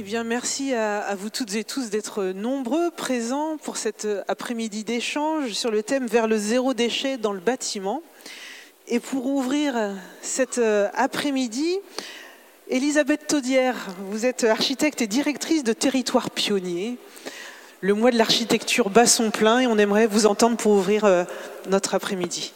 bien, merci à vous toutes et tous d'être nombreux présents pour cet après-midi d'échange sur le thème « Vers le zéro déchet dans le bâtiment ». Et pour ouvrir cet après-midi, Elisabeth Taudière, vous êtes architecte et directrice de Territoire Pionnier. Le mois de l'architecture bat son plein et on aimerait vous entendre pour ouvrir notre après-midi.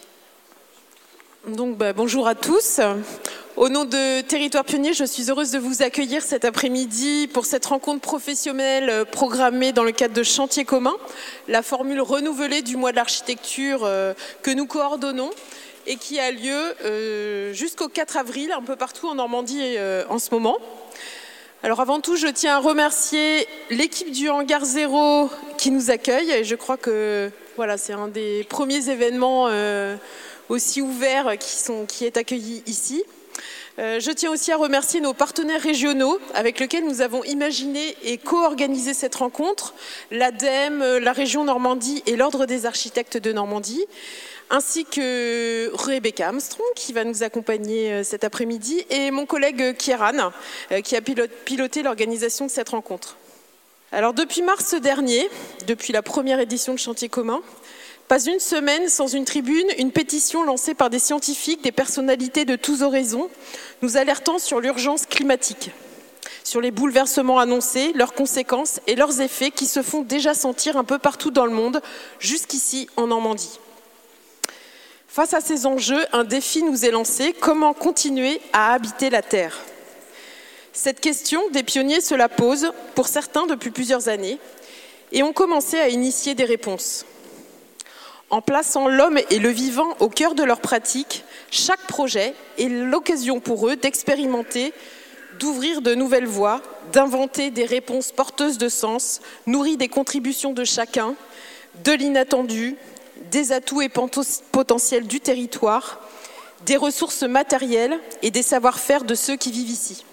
Donc, bonjour à tous. Au nom de Territoire Pionnier, je suis heureuse de vous accueillir cet après-midi pour cette rencontre professionnelle programmée dans le cadre de Chantier commun, la formule renouvelée du mois de l'architecture que nous coordonnons et qui a lieu jusqu'au 4 avril, un peu partout en Normandie en ce moment. Alors avant tout, je tiens à remercier l'équipe du Hangar Zéro qui nous accueille. Et je crois que voilà, c'est un des premiers événements aussi ouvert qui est accueilli ici. Je tiens aussi à remercier nos partenaires régionaux avec lesquels nous avons imaginé et co-organisé cette rencontre, l'ADEME, la région Normandie et l'Ordre des architectes de Normandie, ainsi que Rebecca Armstrong qui va nous accompagner cet après-midi et mon collègue Kieran qui a piloté l'organisation de cette rencontre. Alors depuis mars dernier, depuis la première édition de Chantier commun, pas une semaine sans une tribune, une pétition lancée par des scientifiques, des personnalités de tous horizons, nous alertant sur l'urgence climatique, sur les bouleversements annoncés, leurs conséquences et leurs effets qui se font déjà sentir un peu partout dans le monde, jusqu'ici en Normandie. Face à ces enjeux, un défi nous est lancé, comment continuer à habiter la Terre ? Cette question, des pionniers se la posent, pour certains depuis plusieurs années, et ont commencé à initier des réponses. En plaçant l'homme et le vivant au cœur de leur pratique, chaque projet est l'occasion pour eux d'expérimenter, d'ouvrir de nouvelles voies, d'inventer des réponses porteuses de sens, nourries des contributions de chacun, de l'inattendu, des atouts et potentiels du territoire, des ressources matérielles et des savoir-faire de ceux qui vivent ici.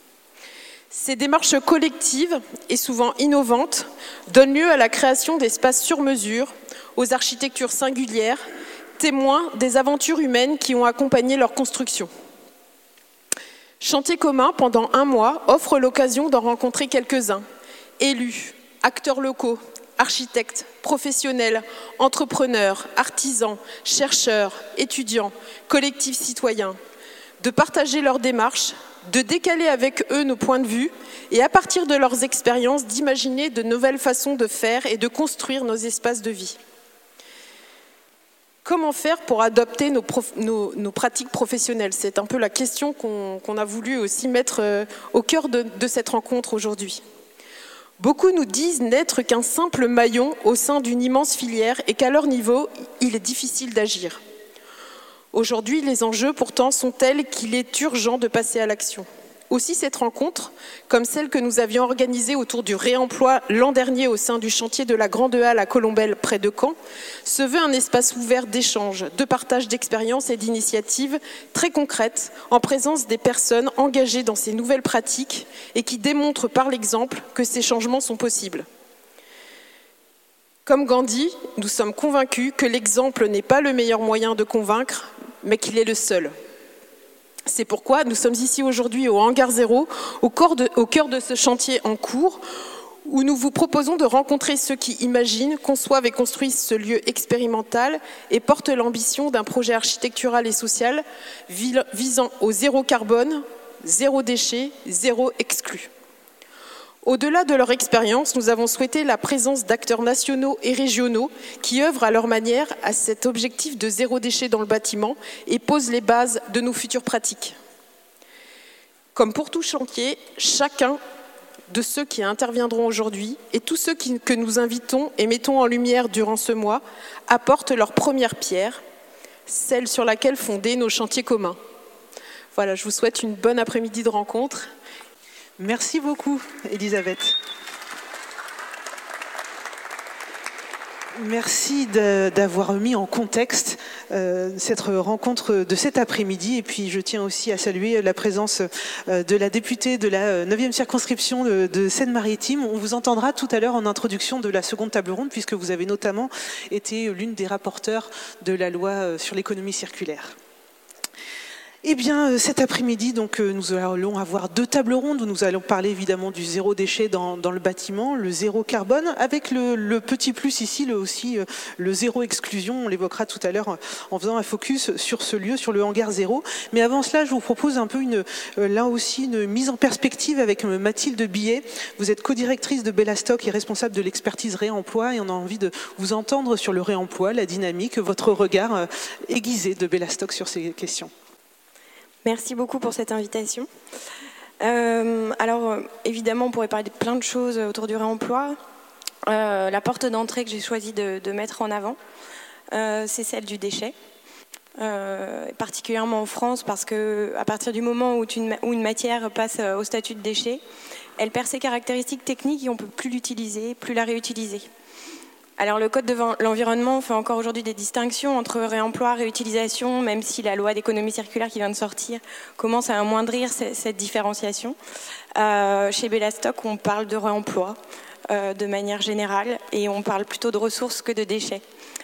Ces démarches collectives et souvent innovantes donnent lieu à la création d'espaces sur mesure, aux architectures singulières, témoins des aventures humaines qui ont accompagné leur construction. Chantier commun, pendant un mois, offre l'occasion d'en rencontrer quelques-uns. Élus, acteurs locaux, architectes, professionnels, entrepreneurs, artisans, chercheurs, étudiants, collectifs citoyens, de partager leurs démarches, de décaler avec eux nos points de vue et à partir de leurs expériences d'imaginer de nouvelles façons de faire et de construire nos espaces de vie. Comment faire pour adopter nos pratiques professionnelles ? C'est un peu la question qu'on a voulu aussi mettre au cœur de cette rencontre aujourd'hui. Beaucoup nous disent n'être qu'un simple maillon au sein d'une immense filière et qu'à leur niveau, il est difficile d'agir. Aujourd'hui, les enjeux pourtant sont tels qu'il est urgent de passer à l'action. Aussi cette rencontre, comme celle que nous avions organisée autour du réemploi l'an dernier au sein du chantier de la Grande Halle à Colombelles près de Caen, se veut un espace ouvert d'échange, de partage d'expériences et d'initiatives très concrètes en présence des personnes engagées dans ces nouvelles pratiques et qui démontrent par l'exemple que ces changements sont possibles. Comme Gandhi, nous sommes convaincus que l'exemple n'est pas le meilleur moyen de convaincre, mais qu'il est le seul. C'est pourquoi nous sommes ici aujourd'hui au Hangar Zéro, au cœur de ce chantier en cours, où nous vous proposons de rencontrer ceux qui imaginent, conçoivent et construisent ce lieu expérimental et portent l'ambition d'un projet architectural et social visant au zéro carbone, zéro déchet, zéro exclu. Au-delà de leur expérience, nous avons souhaité la présence d'acteurs nationaux et régionaux qui œuvrent à leur manière à cet objectif de zéro déchet dans le bâtiment et posent les bases de nos futures pratiques. Comme pour tout chantier, chacun de ceux qui interviendront aujourd'hui et tous ceux que nous invitons et mettons en lumière durant ce mois apportent leur première pierre, celle sur laquelle fonder nos chantiers communs. Voilà, je vous souhaite une bonne après-midi de rencontre. Merci beaucoup, Elisabeth. Merci d'avoir mis en contexte cette rencontre de cet après-midi. Et puis, je tiens aussi à saluer la présence de la députée de la 9e circonscription de Seine-Maritime. On vous entendra tout à l'heure en introduction de la seconde table ronde, puisque vous avez notamment été l'une des rapporteurs de la loi sur l'économie circulaire. Eh bien, cet après-midi, donc, nous allons avoir 2 tables rondes où nous allons parler évidemment du zéro déchet dans le bâtiment, le zéro carbone, avec le petit plus ici, le zéro exclusion. On l'évoquera tout à l'heure en faisant un focus sur ce lieu, sur le hangar zéro. Mais avant cela, je vous propose un peu là aussi une mise en perspective avec Mathilde Billet. Vous êtes co-directrice de Bellastock et responsable de l'expertise réemploi, et on a envie de vous entendre sur le réemploi, la dynamique, votre regard aiguisé de Bellastock sur ces questions. Merci beaucoup pour cette invitation. Alors, évidemment, on pourrait parler de plein de choses autour du réemploi. La porte d'entrée que j'ai choisi de mettre en avant, c'est celle du déchet. Particulièrement en France, parce qu'à partir du moment où une matière passe au statut de déchet, elle perd ses caractéristiques techniques et on ne peut plus l'utiliser, plus la réutiliser. Alors le Code de l'environnement fait encore aujourd'hui des distinctions entre réemploi, réutilisation, même si la loi d'économie circulaire qui vient de sortir commence à amoindrir cette différenciation. Chez Bellastock, on parle de réemploi de manière générale et on parle plutôt de ressources que de déchets.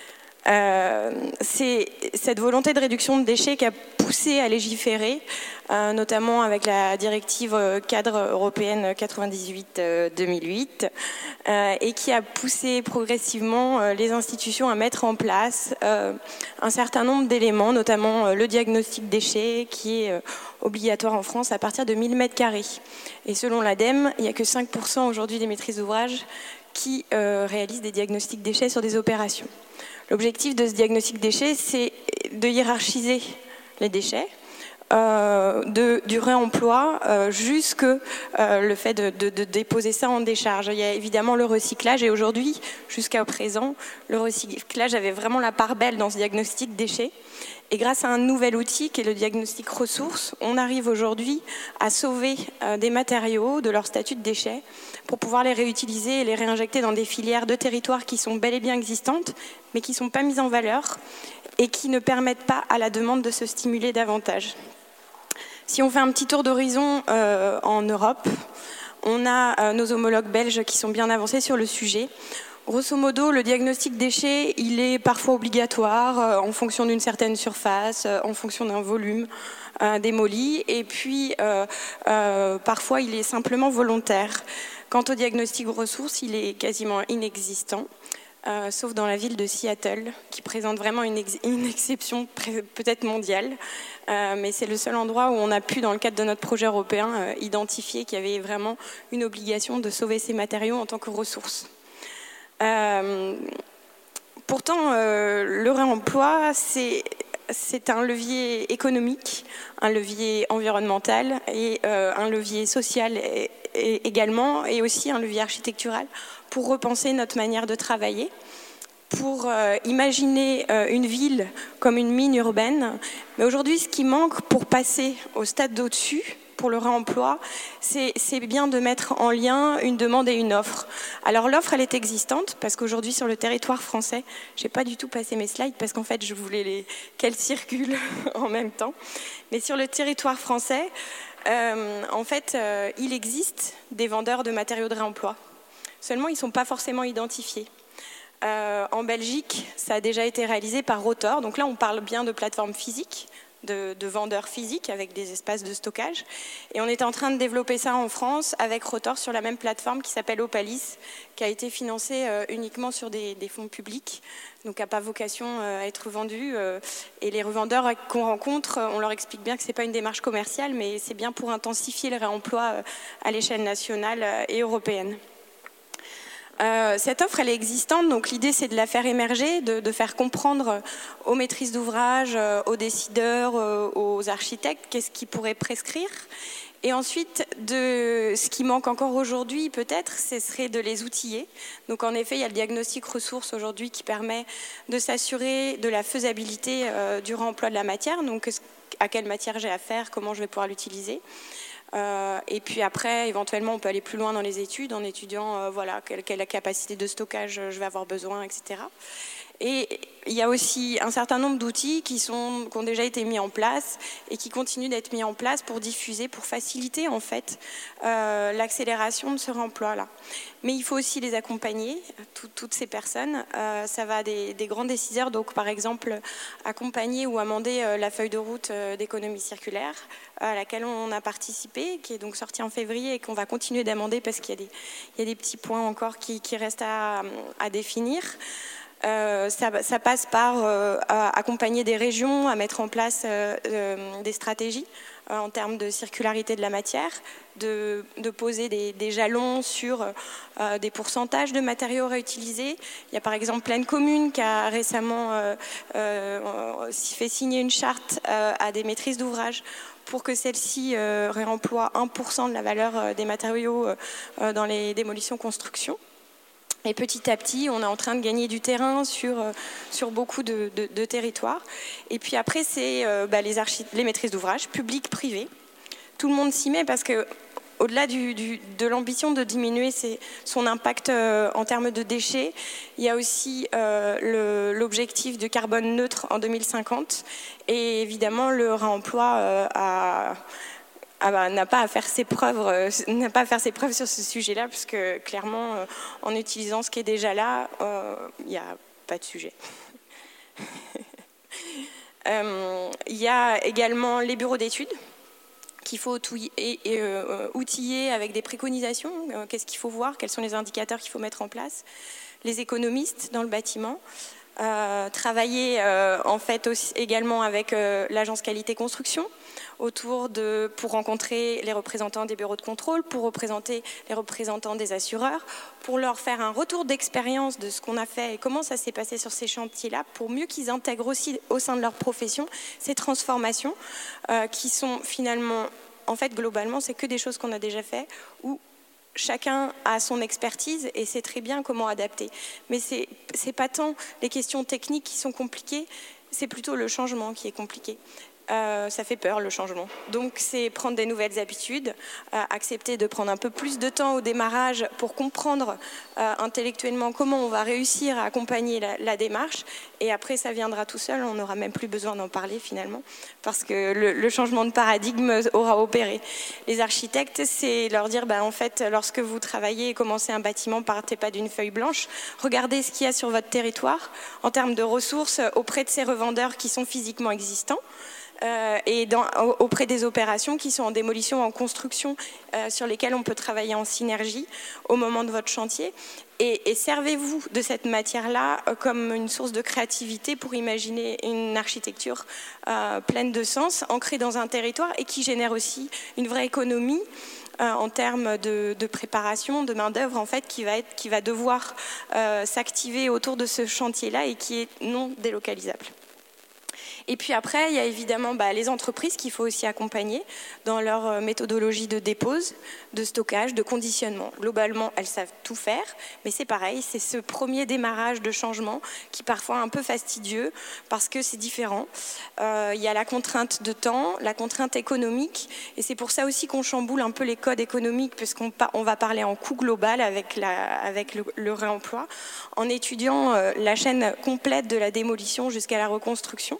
C'est cette volonté de réduction de déchets qui a poussé à légiférer, notamment avec la directive cadre européenne 98-2008, et qui a poussé progressivement les institutions à mettre en place un certain nombre d'éléments, notamment le diagnostic déchets qui est obligatoire en France à partir de 1000 m². Et selon l'ADEME, il n'y a que 5% aujourd'hui des maîtrises d'ouvrage qui réalisent des diagnostics déchets sur des opérations. L'objectif de ce diagnostic déchets, c'est de hiérarchiser les déchets, du réemploi jusque le fait de déposer ça en décharge. Il y a évidemment le recyclage et aujourd'hui, jusqu'à présent, le recyclage avait vraiment la part belle dans ce diagnostic déchets. Et grâce à un nouvel outil qui est le diagnostic ressources, on arrive aujourd'hui à sauver des matériaux de leur statut de déchets pour pouvoir les réutiliser et les réinjecter dans des filières de territoire qui sont bel et bien existantes, mais qui ne sont pas mises en valeur et qui ne permettent pas à la demande de se stimuler davantage. Si on fait un petit tour d'horizon en Europe, on a nos homologues belges qui sont bien avancés sur le sujet. Grosso modo, le diagnostic déchets, il est parfois obligatoire en fonction d'une certaine surface, en fonction d'un volume démoli, et puis parfois il est simplement volontaire. Quant au diagnostic ressources, il est quasiment inexistant, sauf dans la ville de Seattle, qui présente vraiment une exception peut-être mondiale, mais c'est le seul endroit où on a pu, dans le cadre de notre projet européen, identifier qu'il y avait vraiment une obligation de sauver ces matériaux en tant que ressources. Pourtant, le réemploi, c'est un levier économique, un levier environnemental et un levier social également, et aussi un levier architectural pour repenser notre manière de travailler, pour imaginer une ville comme une mine urbaine. Mais aujourd'hui, ce qui manque pour passer au stade d'au-dessus, pour le réemploi, c'est bien de mettre en lien une demande et une offre. Alors l'offre, elle est existante, parce qu'aujourd'hui sur le territoire français, j'ai pas du tout passé mes slides, parce qu'en fait je voulais qu'elles circulent en même temps. Mais sur le territoire français, en fait, il existe des vendeurs de matériaux de réemploi. Seulement, ils ne sont pas forcément identifiés. En Belgique, ça a déjà été réalisé par Rotor. Donc là, on parle bien de plateformes physiques, de vendeurs physiques avec des espaces de stockage. Et on est en train de développer ça en France avec Rotor sur la même plateforme qui s'appelle Opalis, qui a été financée uniquement sur des fonds publics, donc n'a pas vocation à être vendue. Et les revendeurs qu'on rencontre, on leur explique bien que ce n'est pas une démarche commerciale, mais c'est bien pour intensifier le réemploi à l'échelle nationale et européenne. Cette offre, elle est existante, donc l'idée c'est de la faire émerger, de faire comprendre aux maîtrises d'ouvrage, aux décideurs, aux architectes, qu'est-ce qu'ils pourraient prescrire. Et ensuite, ce qui manque encore aujourd'hui peut-être, ce serait de les outiller. Donc en effet, il y a le diagnostic ressources aujourd'hui qui permet de s'assurer de la faisabilité du réemploi de la matière, donc à quelle matière j'ai affaire, comment je vais pouvoir l'utiliser. Et puis après, éventuellement, on peut aller plus loin dans les études en étudiant voilà, quelle capacité de stockage je vais avoir besoin, etc. Et il y a aussi un certain nombre d'outils qui ont déjà été mis en place et qui continuent d'être mis en place pour diffuser, pour faciliter en fait l'accélération de ce réemploi-là. Mais il faut aussi les accompagner, toutes ces personnes. Ça va des grands décideurs, donc par exemple accompagner ou amender la feuille de route d'économie circulaire à laquelle on a participé, qui est donc sortie en février et qu'on va continuer d'amender parce qu'il y a des petits points encore qui restent à définir. Ça passe par accompagner des régions à mettre en place des stratégies en termes de circularité de la matière, de poser des jalons sur des pourcentages de matériaux réutilisés. Il y a par exemple Plaine Commune qui a récemment fait signer une charte à des maîtrises d'ouvrage pour que celle-ci réemploie 1% de la valeur des matériaux dans les démolitions-constructions. Et petit à petit, on est en train de gagner du terrain sur beaucoup de territoires. Et puis après, c'est les maîtrises d'ouvrage, publiques, privées. Tout le monde s'y met parce que, au-delà de l'ambition de diminuer son impact en termes de déchets, il y a aussi l'objectif de carbone neutre en 2050. Et évidemment, le réemploi n'a pas à faire ses preuves sur ce sujet-là, parce que clairement, en utilisant ce qui est déjà là, il n'y a pas de sujet. Il y a également les bureaux d'études qu'il faut outiller avec des préconisations. Qu'est-ce qu'il faut voir? Quels sont les indicateurs qu'il faut mettre en place? Les économistes dans le bâtiment. Travailler en fait aussi, également avec l'agence qualité construction pour rencontrer les représentants des bureaux de contrôle, pour représenter les représentants des assureurs, pour leur faire un retour d'expérience de ce qu'on a fait et comment ça s'est passé sur ces chantiers-là, pour mieux qu'ils intègrent aussi au sein de leur profession ces transformations qui sont finalement, en fait globalement, c'est que des choses qu'on a déjà fait ou chacun a son expertise et sait très bien comment adapter. Mais c'est pas tant les questions techniques qui sont compliquées, c'est plutôt le changement qui est compliqué. Ça fait peur, le changement. Donc c'est prendre des nouvelles habitudes, accepter de prendre un peu plus de temps au démarrage pour comprendre intellectuellement comment on va réussir à accompagner la démarche, et après ça viendra tout seul, on n'aura même plus besoin d'en parler finalement, parce que le changement de paradigme aura opéré. Les architectes, c'est leur dire, en fait, lorsque vous travaillez et commencez un bâtiment, partez pas d'une feuille blanche, regardez ce qu'il y a sur votre territoire en termes de ressources auprès de ces revendeurs qui sont physiquement existants, et auprès des opérations qui sont en démolition, en construction, sur lesquelles on peut travailler en synergie au moment de votre chantier. Et servez-vous de cette matière-là comme une source de créativité pour imaginer une architecture pleine de sens, ancrée dans un territoire et qui génère aussi une vraie économie en termes de préparation, de main-d'œuvre, en fait, qui va devoir s'activer autour de ce chantier-là et qui est non délocalisable. Et puis après, il y a évidemment les entreprises qu'il faut aussi accompagner dans leur méthodologie de dépose, de stockage, de conditionnement. Globalement, elles savent tout faire, mais c'est pareil, c'est ce premier démarrage de changement qui est parfois un peu fastidieux parce que c'est différent. Il y a la contrainte de temps, la contrainte économique, et c'est pour ça aussi qu'on chamboule un peu les codes économiques, puisqu'on va parler en coût global avec le réemploi, en étudiant la chaîne complète de la démolition jusqu'à la reconstruction.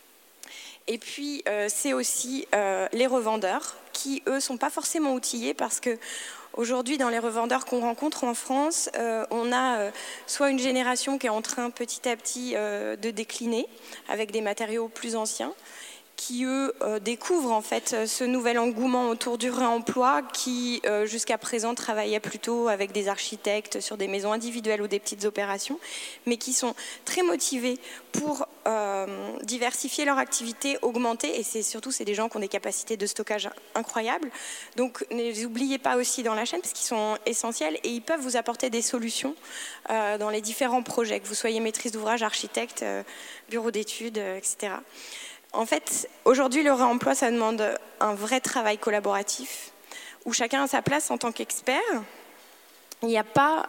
Et puis, c'est aussi les revendeurs qui, eux, ne sont pas forcément outillés parce qu'aujourd'hui, dans les revendeurs qu'on rencontre en France, on a soit une génération qui est en train petit à petit de décliner avec des matériaux plus anciens, qui, eux, découvrent en fait ce nouvel engouement autour du réemploi qui, jusqu'à présent, travaillaient plutôt avec des architectes sur des maisons individuelles ou des petites opérations, mais qui sont très motivés pour diversifier leur activité, augmenter, et c'est des gens qui ont des capacités de stockage incroyables. Donc, ne les oubliez pas aussi dans la chaîne, parce qu'ils sont essentiels et ils peuvent vous apporter des solutions dans les différents projets, que vous soyez maîtrise d'ouvrage, architecte, bureau d'études, etc. En fait, aujourd'hui, le réemploi, ça demande un vrai travail collaboratif où chacun a sa place en tant qu'expert. Il n'y a pas...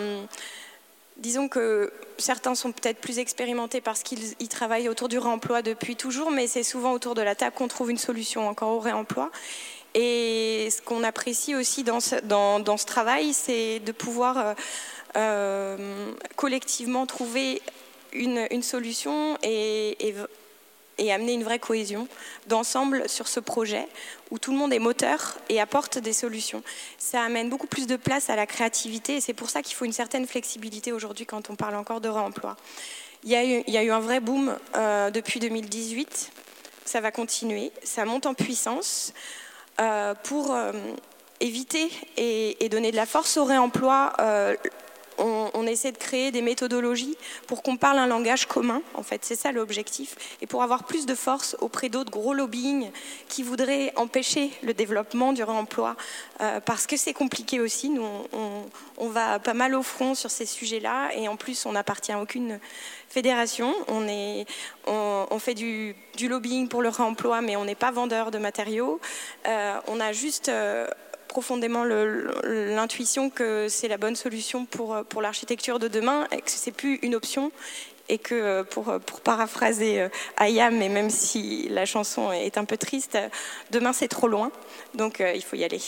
disons que certains sont peut-être plus expérimentés parce qu'ils travaillent autour du réemploi depuis toujours, mais c'est souvent autour de la table qu'on trouve une solution encore au réemploi. Et ce qu'on apprécie aussi dans ce travail, c'est de pouvoir collectivement trouver une solution et amener une vraie cohésion d'ensemble sur ce projet où tout le monde est moteur et apporte des solutions. Ça amène beaucoup plus de place à la créativité et c'est pour ça qu'il faut une certaine flexibilité aujourd'hui quand on parle encore de réemploi. Il y a eu un vrai boom depuis 2018, ça va continuer, ça monte en puissance pour éviter et donner de la force au réemploi. On essaie de créer des méthodologies pour qu'on parle un langage commun, en fait, c'est ça l'objectif, et pour avoir plus de force auprès d'autres gros lobbying qui voudraient empêcher le développement du réemploi, parce que c'est compliqué aussi, nous on va pas mal au front sur ces sujets-là, et en plus on n'appartient à aucune fédération, on fait du lobbying pour le réemploi, mais on n'est pas vendeur de matériaux, on a juste... profondément l'intuition que c'est la bonne solution pour l'architecture de demain et que c'est plus une option et que pour paraphraser Ayam, et même si la chanson est un peu triste, demain c'est trop loin, donc il faut y aller.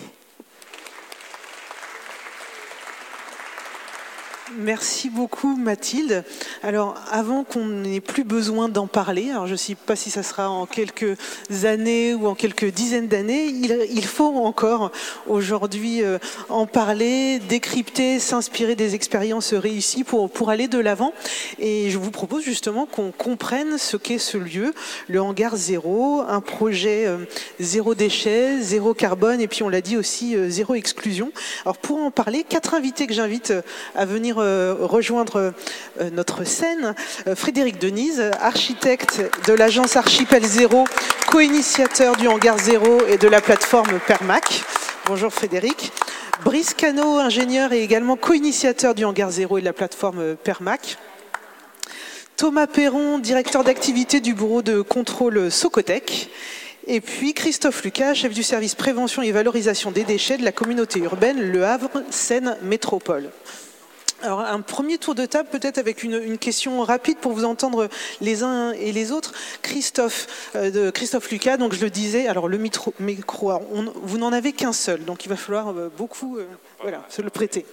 Merci beaucoup Mathilde. Alors avant qu'on n'ait plus besoin d'en parler, alors je ne sais pas si ça sera en quelques années ou en quelques dizaines d'années, il faut encore aujourd'hui en parler, décrypter, s'inspirer des expériences réussies pour aller de l'avant. Et je vous propose justement qu'on comprenne ce qu'est ce lieu, le hangar zéro, un projet zéro déchet, zéro carbone et puis on l'a dit aussi zéro exclusion. Alors pour en parler, 4 invités que j'invite à venir rejoindre notre scène. Frédéric Denise, architecte de l'agence Archipel Zéro, co-initiateur du hangar Zéro et de la plateforme Permac. Bonjour Frédéric. Brice Cano, ingénieur et également co-initiateur du hangar Zéro et de la plateforme Permac. Thomas Perron, directeur d'activité du bureau de contrôle Socotec. Et puis Christophe Lucas, chef du service prévention et valorisation des déchets de la communauté urbaine Le Havre Seine Métropole. Alors un premier tour de table peut-être avec une question rapide pour vous entendre les uns et les autres. Christophe Lucas, donc je le disais, alors le micro, vous n'en avez qu'un seul, donc il va falloir beaucoup se le prêter.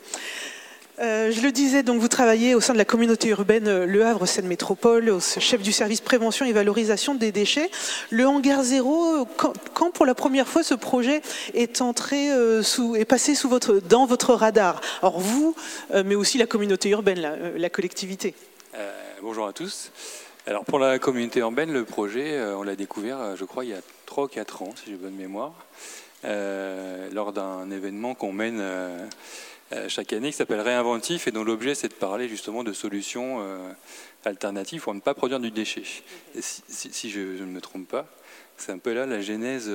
Je le disais, donc vous travaillez au sein de la communauté urbaine Le Havre Seine Métropole, chef du service prévention et valorisation des déchets. Le hangar zéro, quand pour la première fois ce projet est passé dans votre radar? Alors vous, mais aussi la communauté urbaine, la collectivité. Bonjour à tous. Alors pour la communauté urbaine, le projet, on l'a découvert, je crois, il y a 3 ou 4 ans, si j'ai bonne mémoire, lors d'un événement qu'on mène chaque année qui s'appelle Réinventif et dont l'objet c'est de parler justement de solutions alternatives pour ne pas produire du déchet. Et si je ne me trompe pas, c'est un peu là la genèse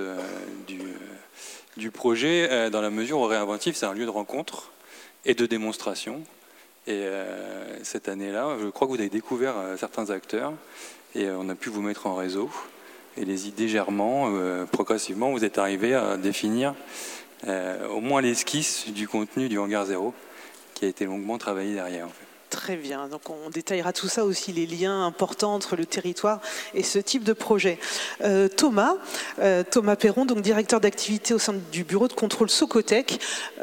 du projet, dans la mesure où Réinventif c'est un lieu de rencontre et de démonstration. Et cette année-là, je crois que vous avez découvert certains acteurs et on a pu vous mettre en réseau. Et les idées germant, progressivement, vous êtes arrivés à définir au moins l'esquisse du contenu du hangar zéro qui a été longuement travaillé derrière en fait. Très bien, donc on détaillera tout ça aussi, les liens importants entre le territoire et ce type de projet. Thomas Perron, donc directeur d'activité au sein du bureau de contrôle Socotec.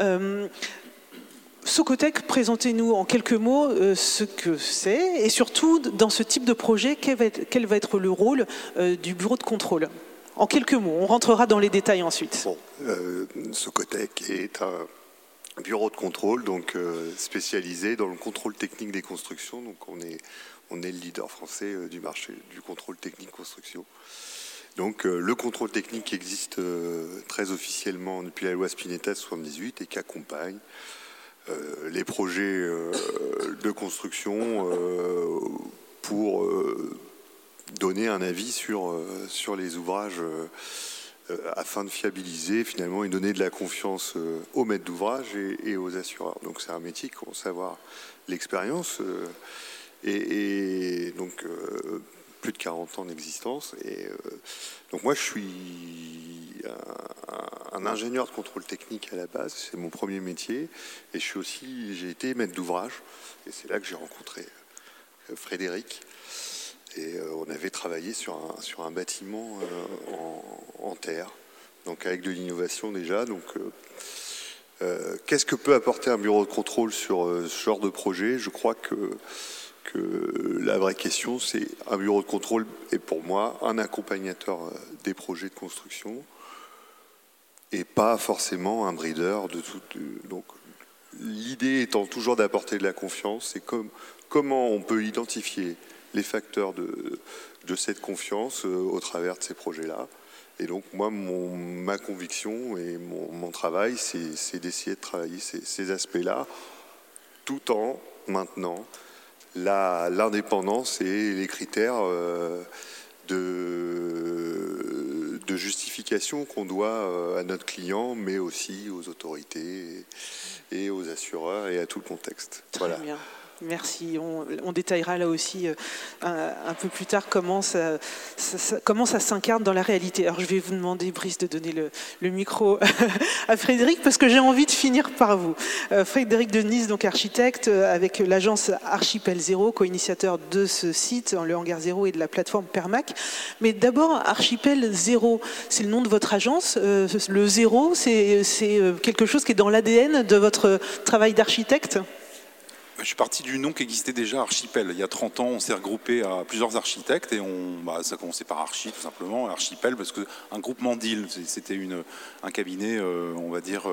Socotec, présentez-nous en quelques mots ce que c'est et surtout dans ce type de projet, quel va être le rôle du bureau de contrôle. En quelques mots, on rentrera dans les détails ensuite. Bon, Socotec est un bureau de contrôle donc spécialisé dans le contrôle technique des constructions. Donc on est le leader français du marché du contrôle technique construction. Donc le contrôle technique existe très officiellement depuis la loi Spinetta de 1978 et qui accompagne les projets de construction pour donner un avis sur les ouvrages afin de fiabiliser finalement et donner de la confiance aux maîtres d'ouvrage et aux assureurs. Donc c'est un métier qui commence à avoir l'expérience et donc plus de 40 ans d'existence. Et donc moi je suis un ingénieur de contrôle technique à la base, c'est mon premier métier et j'ai été maître d'ouvrage et c'est là que j'ai rencontré Frédéric. Et on avait travaillé sur un bâtiment en terre, donc avec de l'innovation déjà. Donc, qu'est-ce que peut apporter un bureau de contrôle sur ce genre de projet? Je crois que que la vraie question, c'est un bureau de contrôle est pour moi un accompagnateur des projets de construction et pas forcément un breeder de tout. Donc, l'idée étant toujours d'apporter de la confiance, c'est comment on peut identifier les facteurs de cette confiance au travers de ces projets-là. Et donc moi, ma conviction et mon travail, c'est d'essayer de travailler ces aspects-là, tout en maintenant l'indépendance et les critères de justification qu'on doit à notre client, mais aussi aux autorités et aux assureurs et à tout le contexte. Très bien. Merci. On détaillera là aussi un peu plus tard comment ça s'incarne dans la réalité. Alors je vais vous demander, Brice, de donner le micro à Frédéric parce que j'ai envie de finir par vous. Frédéric Denise, donc architecte avec l'agence Archipel Zéro, co-initiateur de ce site, le Hangar Zéro et de la plateforme Permac. Mais d'abord, Archipel Zéro, c'est le nom de votre agence. Le zéro, c'est quelque chose qui est dans l'ADN de votre travail d'architecte ? Je suis parti du nom qui existait déjà, Archipel. Il y a 30 ans, on s'est regroupé à plusieurs architectes et ça a commencé par Archi, tout simplement, Archipel, parce qu'un groupement d'îles, c'était un cabinet, on va dire,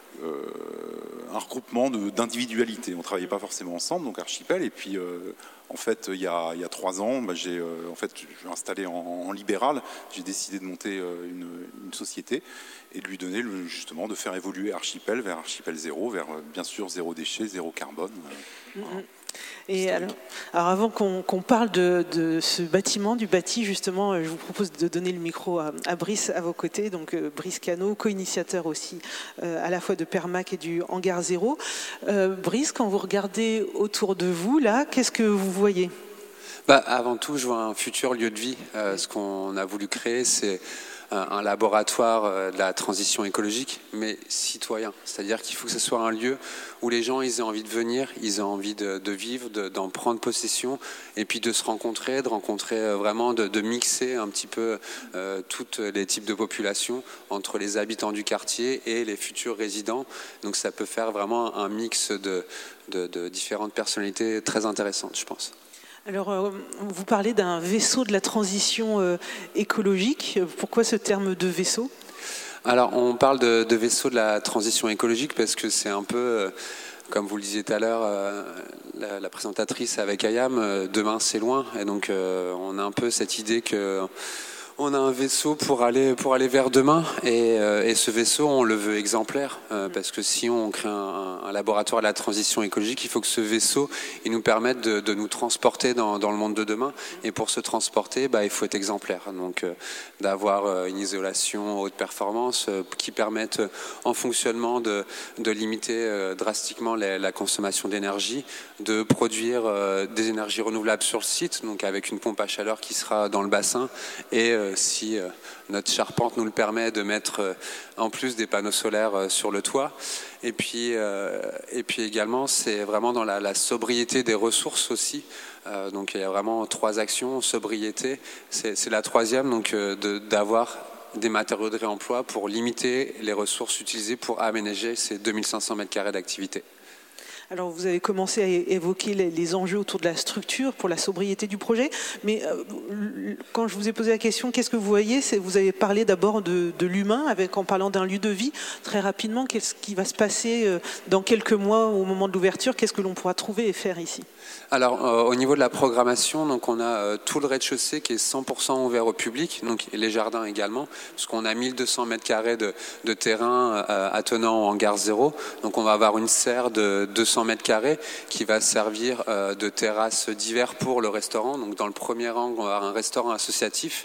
un regroupement d'individualités. On ne travaillait pas forcément ensemble, donc Archipel. Et puis, en fait, il y a 3 ans, je suis installé en libéral. J'ai décidé de monter une société et de lui donner, justement, de faire évoluer Archipel vers Archipel Zéro, vers, bien sûr, zéro déchet, zéro carbone. Voilà. Et alors avant qu'on parle de ce bâtiment, du bâti, justement, je vous propose de donner le micro à Brice à vos côtés, donc Brice Cano, co-initiateur aussi à la fois de Permac et du Hangar Zéro. Brice, quand vous regardez autour de vous, là, qu'est-ce que vous voyez ? Avant tout, je vois un futur lieu de vie. Ce qu'on a voulu créer, c'est un laboratoire de la transition écologique, mais citoyen. C'est-à-dire qu'il faut que ce soit un lieu où les gens ils aient envie de venir, ils aient envie de vivre, d'en prendre possession, et puis de se rencontrer, vraiment, de mixer un petit peu tous les types de populations entre les habitants du quartier et les futurs résidents. Donc ça peut faire vraiment un mix de différentes personnalités très intéressantes, je pense. Alors, vous parlez d'un vaisseau de la transition écologique. Pourquoi ce terme de vaisseau ? Alors, on parle de vaisseau de la transition écologique parce que c'est un peu, comme vous le disiez tout à l'heure, la présentatrice avec Ayam, demain c'est loin. Et donc, on a un peu cette idée que on a un vaisseau pour aller vers demain et ce vaisseau on le veut exemplaire parce que si on crée un laboratoire de la transition écologique, il faut que ce vaisseau il nous permette de nous transporter dans le monde de demain et pour se transporter il faut être exemplaire, donc d'avoir une isolation haute performance qui permette en fonctionnement de limiter drastiquement la consommation d'énergie, de produire des énergies renouvelables sur le site, donc avec une pompe à chaleur qui sera dans le bassin et si notre charpente nous le permet, de mettre en plus des panneaux solaires sur le toit. Et puis également, c'est vraiment dans la sobriété des ressources aussi. Donc il y a vraiment 3 actions. Sobriété, c'est la 3e, donc d'avoir des matériaux de réemploi pour limiter les ressources utilisées pour aménager ces 2500 m² d'activité. Alors, vous avez commencé à évoquer les enjeux autour de la structure pour la sobriété du projet, mais quand je vous ai posé la question, qu'est-ce que vous voyez ? Vous avez parlé d'abord de l'humain, en parlant d'un lieu de vie. Très rapidement, qu'est-ce qui va se passer dans quelques mois au moment de l'ouverture ? Qu'est-ce que l'on pourra trouver et faire ici ? Alors, au niveau de la programmation, donc on a tout le rez-de-chaussée qui est 100% ouvert au public, donc les jardins également, puisqu'on a 1200 m² de terrain attenant au Hangar Zéro. Donc on va avoir une serre de 200 m² qui va servir de terrasse d'hiver pour le restaurant. Donc dans le premier rang, on va avoir un restaurant associatif.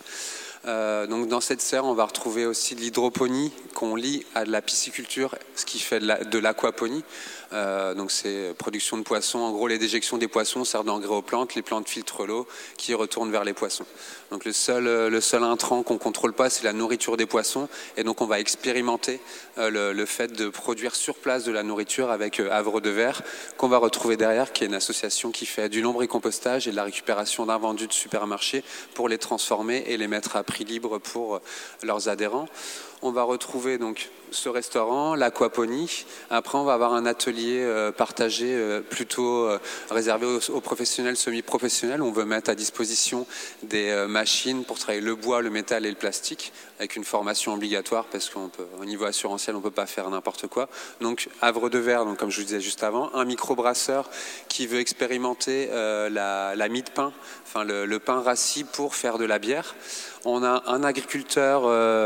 Donc dans cette serre, on va retrouver aussi de l'hydroponie qu'on lie à de la pisciculture, ce qui fait de l'aquaponie. Donc c'est production de poissons. En gros, les déjections des poissons servent d'engrais aux plantes. Les plantes filtrent l'eau qui retourne vers les poissons. Donc le seul intrant qu'on ne contrôle pas, c'est la nourriture des poissons. Et donc on va expérimenter le fait de produire sur place de la nourriture avec Havre de Verre, qu'on va retrouver derrière, qui est une association qui fait du lombricompostage et de la récupération d'invendus de supermarchés pour les transformer et les mettre à prix libre pour leurs adhérents. on va retrouver donc ce restaurant, l'aquaponie. Après, on va avoir un atelier partagé plutôt réservé aux professionnels, semi-professionnels. On veut mettre à disposition des machines pour travailler le bois, le métal et le plastique, avec une formation obligatoire parce qu'au niveau assurantiel, on ne peut pas faire n'importe quoi. Donc, Havre de Verre, donc, comme je vous disais juste avant, un microbrasseur qui veut expérimenter la mie de pain, enfin le pain rassis pour faire de la bière. On a un agriculteur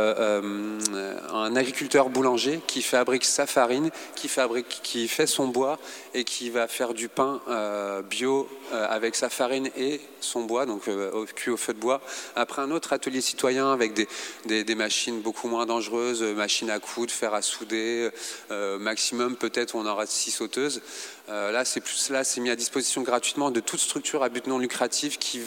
boulanger qui fabrique sa farine, qui fait son bois et qui va faire du pain bio avec sa farine et son bois, donc cuit au feu de bois. Après, un autre atelier citoyen avec des machines beaucoup moins dangereuses, machines à coudre, fer à souder, maximum peut-être on aura 6 sauteuses. Là, c'est mis à disposition gratuitement de toute structure à but non lucratif qui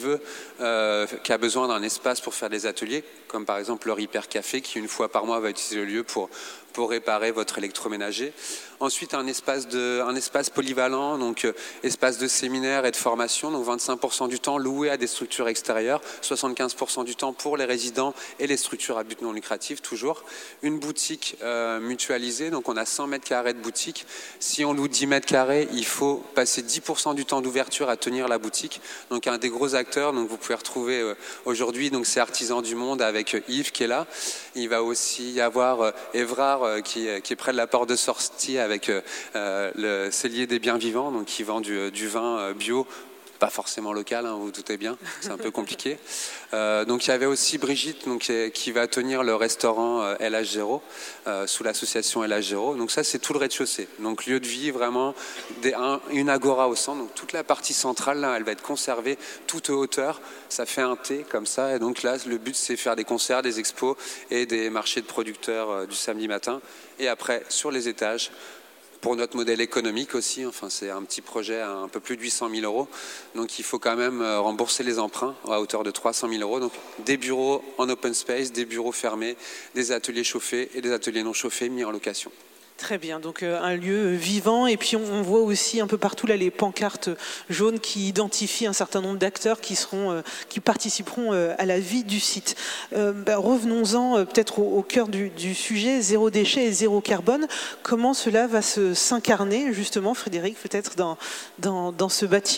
a besoin d'un espace pour faire des ateliers, comme par exemple le Hyper Café qui une fois par mois va utiliser le lieu pour réparer votre électroménager. Ensuite, un espace polyvalent, donc espace de séminaire et de formation, donc 25% du temps loué à des structures extérieures, 75% du temps pour les résidents et les structures à but non lucratif, toujours. Une boutique mutualisée, donc on a 100 mètres carrés de boutique. Si on loue 10 mètres carrés, il faut passer 10% du temps d'ouverture à tenir la boutique. Donc un des gros acteurs, donc vous pouvez retrouver aujourd'hui, donc c'est Artisans du Monde avec Yves qui est là. Il va aussi y avoir Évrard qui est près de la porte de sortie avec le cellier des biens vivants, donc qui vend du vin bio, pas forcément local, hein, vous vous doutez bien, c'est un peu compliqué. Donc il y avait aussi Brigitte donc, qui va tenir le restaurant LH0 sous l'association LH0. Donc ça c'est tout le rez-de-chaussée. Donc lieu de vie vraiment, une agora au centre. Donc toute la partie centrale là, elle va être conservée toute hauteur. Ça fait un T comme ça. Et donc là le but c'est faire des concerts, des expos et des marchés de producteurs du samedi matin. Et après sur les étages, pour notre modèle économique aussi, enfin c'est un petit projet à un peu plus de 800 000 euros, donc il faut quand même rembourser les emprunts à hauteur de 300 000 euros. Donc des bureaux en open space, des bureaux fermés, des ateliers chauffés et des ateliers non chauffés mis en location. Très bien, donc un lieu vivant, et puis on voit aussi un peu partout là les pancartes jaunes qui identifient un certain nombre d'acteurs qui participeront à la vie du site. Revenons-en peut-être au cœur du sujet, zéro déchet et zéro carbone. Comment cela va s'incarner justement, Frédéric, peut-être dans ce bâtiment ?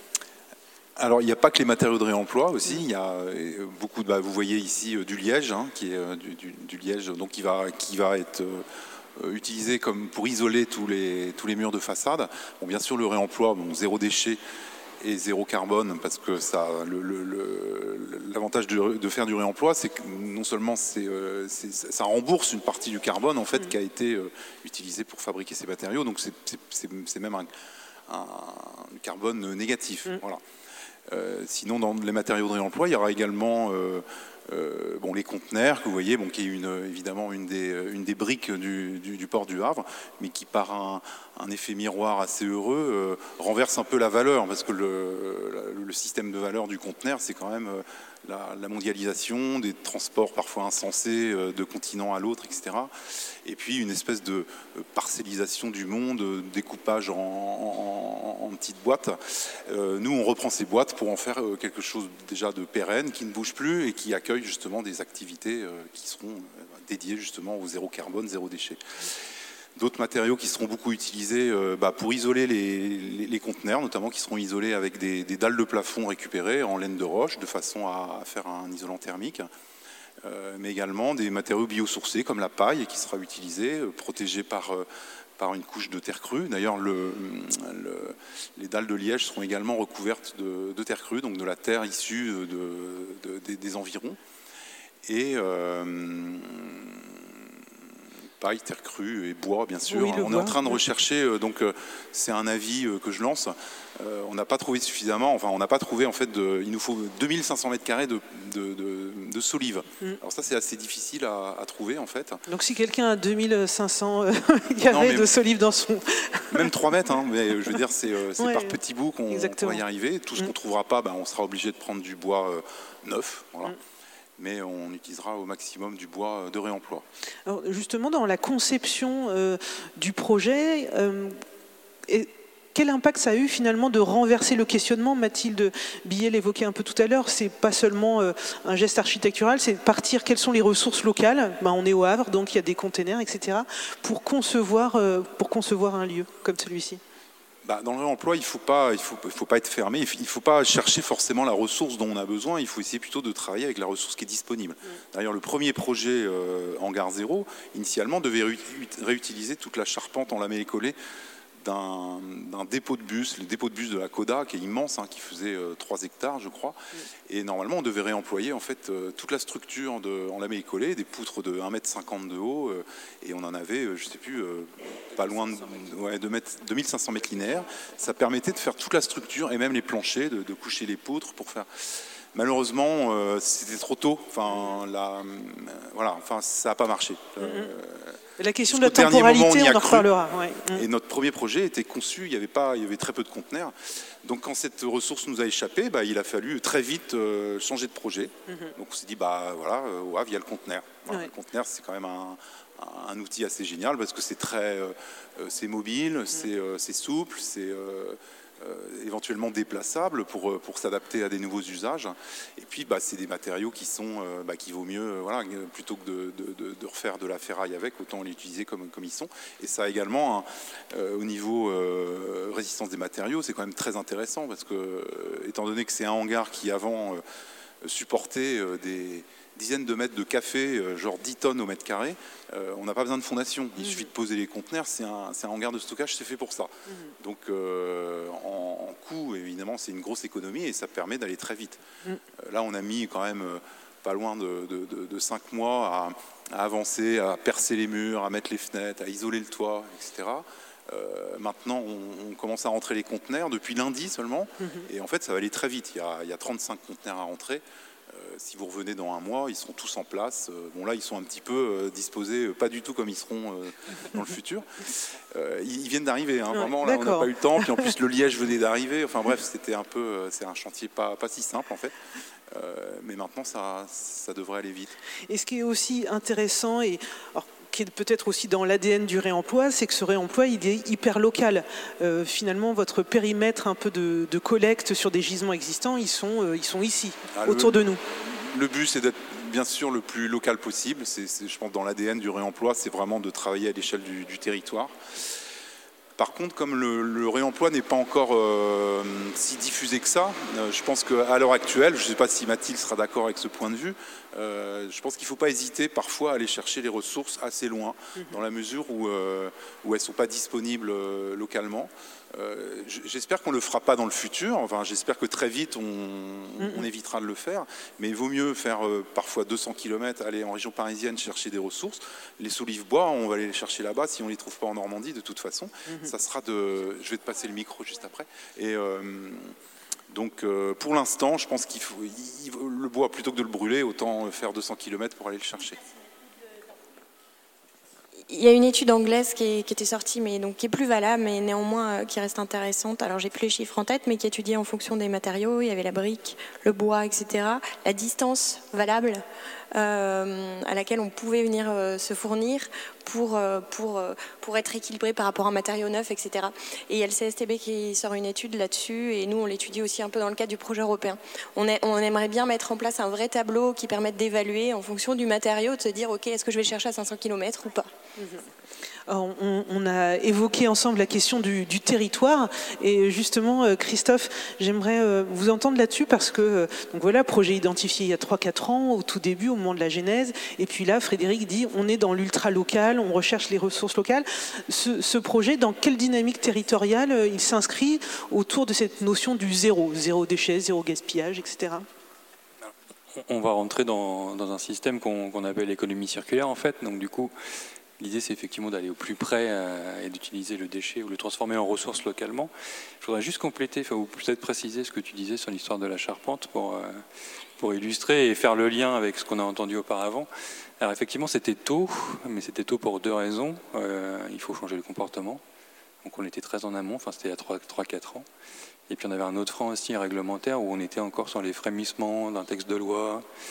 Alors, il n'y a pas que les matériaux de réemploi aussi. Il y a beaucoup de, vous voyez ici du liège, hein, qui est du liège, donc qui va être utilisé comme pour isoler tous les murs de façade. Bon, bien sûr, le réemploi, zéro déchet et zéro carbone, parce que ça, l'avantage de faire du réemploi, c'est que non seulement ça rembourse une partie du carbone en fait qui a été utilisé pour fabriquer ces matériaux, donc c'est même un carbone négatif. Voilà. Sinon, dans les matériaux de réemploi, il y aura également les conteneurs que vous voyez, qui est évidemment une des briques du port du Havre, mais qui par un effet miroir assez heureux renverse un peu la valeur, parce que le système de valeur du conteneur, c'est quand même la mondialisation, des transports parfois insensés de continent à l'autre, etc. Et puis une espèce de parcellisation du monde, découpage en petites boîtes. Nous, on reprend ces boîtes pour en faire quelque chose déjà de pérenne, qui ne bouge plus et qui accueille justement des activités qui seront dédiées justement au zéro carbone, zéro déchet. D'autres matériaux qui seront beaucoup utilisés pour isoler les conteneurs, notamment qui seront isolés avec des dalles de plafond récupérées en laine de roche, de façon à faire un isolant thermique. Mais également des matériaux biosourcés comme la paille qui sera utilisée, protégée par une couche de terre crue. D'ailleurs, les dalles de liège seront également recouvertes de terre crue, donc de la terre issue des environs. Et paille, terre crue et bois, bien sûr. Oui, on est en train de rechercher, donc c'est un avis que je lance. On n'a pas trouvé suffisamment, on n'a pas trouvé en fait, il nous faut 2500 mètres carrés de solives. Alors ça, c'est assez difficile à trouver en fait. Donc si quelqu'un a 2500 carrés de solives dans son... Même 3 mètres, hein, mais je veux dire, c'est par petits bouts qu'on va y arriver. Tout ce qu'on ne trouvera pas, on sera obligé de prendre du bois neuf. Voilà. Mais on utilisera au maximum du bois de réemploi. Alors justement, dans la conception du projet, quel impact ça a eu finalement de renverser le questionnement? Mathilde Billet l'évoquait un peu tout à l'heure, c'est pas seulement un geste architectural, c'est partir, quelles sont les ressources locales, on est au Havre, donc il y a des containers, etc., pour concevoir un lieu comme celui-ci. Dans le réemploi, il ne faut pas être fermé, il ne faut pas chercher forcément la ressource dont on a besoin, il faut essayer plutôt de travailler avec la ressource qui est disponible. D'ailleurs, le premier projet Hangar Zéro, initialement, devait réutiliser toute la charpente en lamellé collé d'un dépôt de bus, le dépôt de bus de la Coda, qui est immense, qui faisait 3 hectares, je crois. Et normalement, on devait réemployer en fait toute la structure en lamellé collé, des poutres de 1,50 m de haut, et on en avait, je ne sais plus, pas loin de 2500 mètres linéaires. Ça permettait de faire toute la structure, et même les planchers, de coucher les poutres pour faire... Malheureusement, c'était trop tôt. Ça n'a pas marché. La question de la temporalité, on en reparlera. Ouais. Et notre premier projet était conçu, il y avait très peu de conteneurs. Donc quand cette ressource nous a échappé, il a fallu très vite changer de projet. Donc on s'est dit, au Havre, il y a le conteneur. Le conteneur, c'est quand même un outil assez génial parce que c'est mobile, c'est souple, c'est... éventuellement déplaçable pour s'adapter à des nouveaux usages. Et puis, c'est des matériaux qui vaut mieux, plutôt que de refaire de la ferraille avec, autant l'utiliser comme ils sont. Et ça également, au niveau résistance des matériaux, c'est quand même très intéressant parce que, étant donné que c'est un hangar qui avant supportait des dizaines de mètres de café, genre 10 tonnes au mètre carré, on n'a pas besoin de fondation. Il suffit de poser les conteneurs, c'est un hangar de stockage, c'est fait pour ça. Donc en coût, évidemment, c'est une grosse économie et ça permet d'aller très vite. Là, on a mis quand même pas loin de 5 mois à avancer, à percer les murs, à mettre les fenêtres, à isoler le toit, etc. Maintenant, on commence à rentrer les conteneurs depuis lundi seulement, et en fait, ça va aller très vite. Il y a 35 conteneurs à rentrer. Si vous revenez dans un mois, ils seront tous en place. Là, ils sont un petit peu disposés, pas du tout comme ils seront dans le futur. Ils viennent d'arriver, vraiment, là, on n'a pas eu le temps. Puis en plus, le liège venait d'arriver. Enfin bref, c'est un chantier pas si simple, en fait. Mais maintenant, ça devrait aller vite. Et ce qui est aussi intéressant, qui est peut-être aussi dans l'ADN du réemploi, c'est que ce réemploi, il est hyper local. Finalement, votre périmètre un peu de collecte sur des gisements existants, ils sont ici, autour de nous. Le but, c'est d'être bien sûr le plus local possible. Je pense dans l'ADN du réemploi, c'est vraiment de travailler à l'échelle du territoire. Par contre, comme le réemploi n'est pas encore si diffusé que ça, je pense qu'à l'heure actuelle, je ne sais pas si Mathilde sera d'accord avec ce point de vue, je pense qu'il ne faut pas hésiter parfois à aller chercher les ressources assez loin, dans la mesure où elles ne sont pas disponibles localement. J'espère qu'on ne le fera pas dans le futur, j'espère que très vite on évitera de le faire, mais il vaut mieux faire parfois 200 km, aller en région parisienne chercher des ressources. Les Solives-Bois, on va aller les chercher là-bas si on ne les trouve pas en Normandie de toute façon. Ça sera je vais te passer le micro juste après. Et donc pour l'instant, je pense qu'il faut le bois, plutôt que de le brûler, autant faire 200 km pour aller le chercher. Il y a une étude anglaise qui était sortie, mais donc qui est plus valable, mais néanmoins qui reste intéressante. Alors j'ai plus les chiffres en tête, mais qui étudiait en fonction des matériaux. Il y avait la brique, le bois, etc. La distance valable à laquelle on pouvait venir se fournir pour être équilibré par rapport à un matériau neuf, etc. Et il y a le CSTB qui sort une étude là-dessus, et nous on l'étudie aussi un peu dans le cadre du projet européen. On aimerait bien mettre en place un vrai tableau qui permette d'évaluer en fonction du matériau, de se dire ok, est-ce que je vais le chercher à 500 km ou pas. On a évoqué ensemble la question du territoire, et justement Christophe, j'aimerais vous entendre là-dessus parce que projet identifié il y a 3-4 ans au tout début, au moment de la genèse, et puis là Frédéric dit on est dans l'ultra local, on recherche les ressources locales. Ce projet, dans quelle dynamique territoriale il s'inscrit autour de cette notion du zéro déchet, zéro gaspillage, etc. On va rentrer dans un système qu'on appelle l'économie circulaire en fait, donc du coup l'idée, c'est effectivement d'aller au plus près et d'utiliser le déchet ou le transformer en ressources localement. Je voudrais juste compléter, ou peut-être préciser ce que tu disais sur l'histoire de la charpente pour illustrer et faire le lien avec ce qu'on a entendu auparavant. Alors effectivement, c'était tôt, mais c'était tôt pour 2 raisons. Il faut changer le comportement. Donc on était très en amont, c'était il y a 3-4 ans. Et puis on avait un autre frein aussi réglementaire où on était encore sur les frémissements d'un texte de loi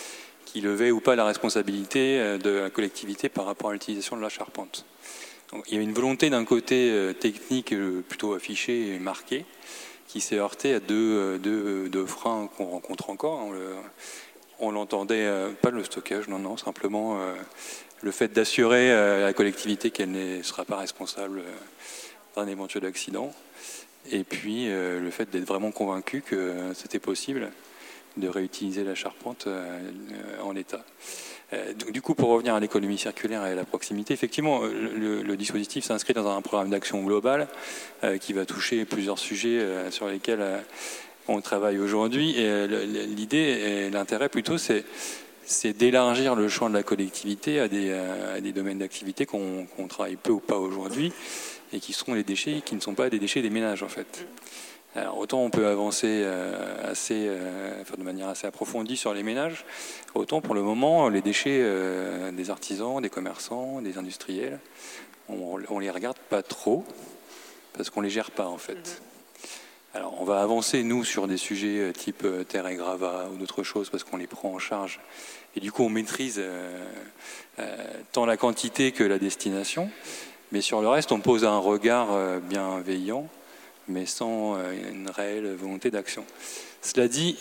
qui levait ou pas la responsabilité de la collectivité par rapport à l'utilisation de la charpente. Donc, il y avait une volonté d'un côté technique plutôt affiché et marqué, qui s'est heurté à deux freins qu'on rencontre encore. On l'entendait, pas le stockage, non, simplement le fait d'assurer à la collectivité qu'elle ne sera pas responsable d'un éventuel accident. Et puis le fait d'être vraiment convaincu que c'était possible de réutiliser la charpente en l'état. Du coup, pour revenir à l'économie circulaire et à la proximité, effectivement, le dispositif s'inscrit dans un programme d'action global qui va toucher plusieurs sujets sur lesquels on travaille aujourd'hui. Et l'idée et l'intérêt plutôt, c'est d'élargir le champ de la collectivité à des domaines d'activité qu'on travaille peu ou pas aujourd'hui et qui sont les déchets qui ne sont pas des déchets des ménages en fait. Alors, autant on peut avancer de manière assez approfondie sur les ménages, autant pour le moment les déchets des artisans, des commerçants, des industriels, on les regarde pas trop parce qu'on les gère pas en fait. Alors on va avancer nous sur des sujets type terre et gravat ou d'autres choses parce qu'on les prend en charge et du coup on maîtrise tant la quantité que la destination, mais sur le reste on pose un regard bienveillant mais sans une réelle volonté d'action. Cela dit,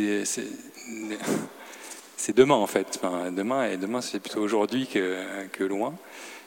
c'est demain en fait. Enfin, demain c'est plutôt aujourd'hui que loin.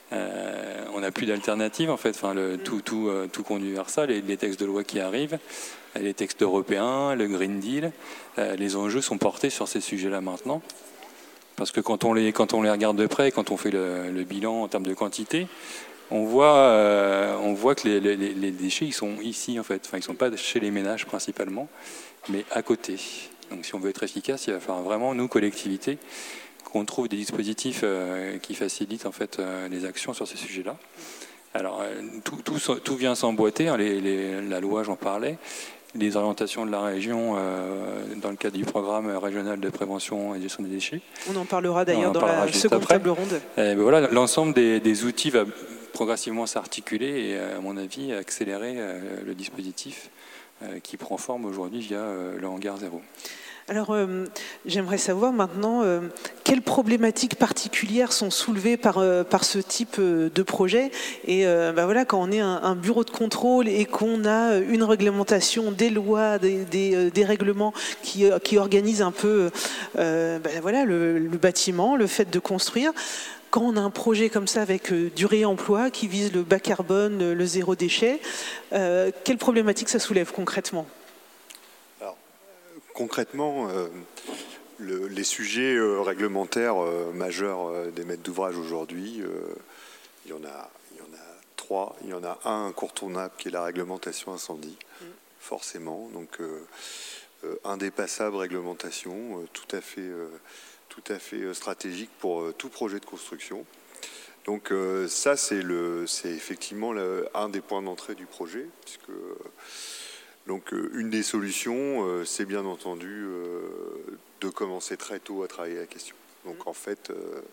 On n'a plus d'alternative en fait. Enfin, tout conduit vers ça. Les textes de loi qui arrivent, les textes européens, le Green Deal, les enjeux sont portés sur ces sujets-là maintenant. Parce que quand on les regarde de près, quand on fait le bilan en termes de quantité, on voit que les déchets ils sont ici en fait. Enfin, ils sont pas chez les ménages principalement, mais à côté. Donc, si on veut être efficace, il va falloir vraiment nous collectivités qu'on trouve des dispositifs qui facilitent en fait les actions sur ces sujets-là. Alors, tout vient s'emboîter. Hein, la loi, j'en parlais. Les orientations de la région dans le cadre du programme régional de prévention et gestion des déchets. On en parlera d'ailleurs dans la seconde table ronde. Voilà, l'ensemble des outils va progressivement s'articuler et, à mon avis, accélérer le dispositif qui prend forme aujourd'hui via le hangar zéro. Alors, j'aimerais savoir maintenant quelles problématiques particulières sont soulevées par ce type de projet. Et voilà, quand on est un bureau de contrôle et qu'on a une réglementation, des lois, des règlements qui organisent un peu voilà, le bâtiment, le fait de construire. Quand on a un projet comme ça avec du réemploi qui vise le bas carbone, le zéro déchet, quelles problématiques ça soulève concrètement ? Alors, concrètement, les sujets réglementaires majeurs des maîtres d'ouvrage aujourd'hui, il y en a trois. Il y en a un incontournable qui est la réglementation incendie, forcément. Donc, indépassable réglementation, tout à fait stratégique pour tout projet de construction. Donc ça, c'est effectivement un des points d'entrée du projet, puisque donc une des solutions, c'est bien entendu de commencer très tôt à travailler la question. Donc en fait,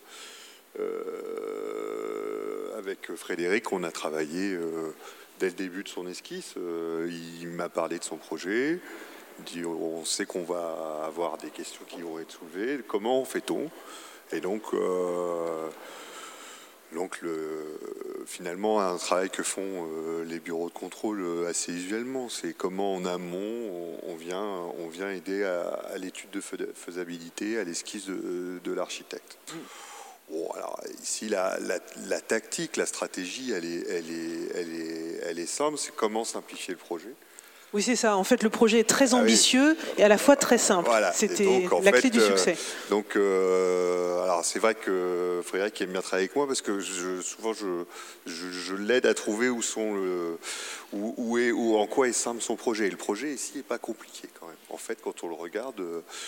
avec Frédéric, on a travaillé dès le début de son esquisse. Il m'a parlé de son projet. On sait qu'on va avoir des questions qui vont être soulevées. Comment fait-on ? Et donc finalement, un travail que font les bureaux de contrôle assez usuellement, c'est comment en amont on vient aider à l'étude de faisabilité, à l'esquisse de l'architecte. Bon, alors ici la tactique, la stratégie, elle est simple. C'est comment simplifier le projet. Oui, c'est ça. En fait, le projet est très ambitieux et à la fois très simple. Voilà. C'était la clé du succès. Alors c'est vrai que Frédéric aime bien travailler avec moi parce que souvent je l'aide à trouver en quoi est simple son projet. Et le projet ici n'est pas compliqué quand même. En fait, quand on le regarde,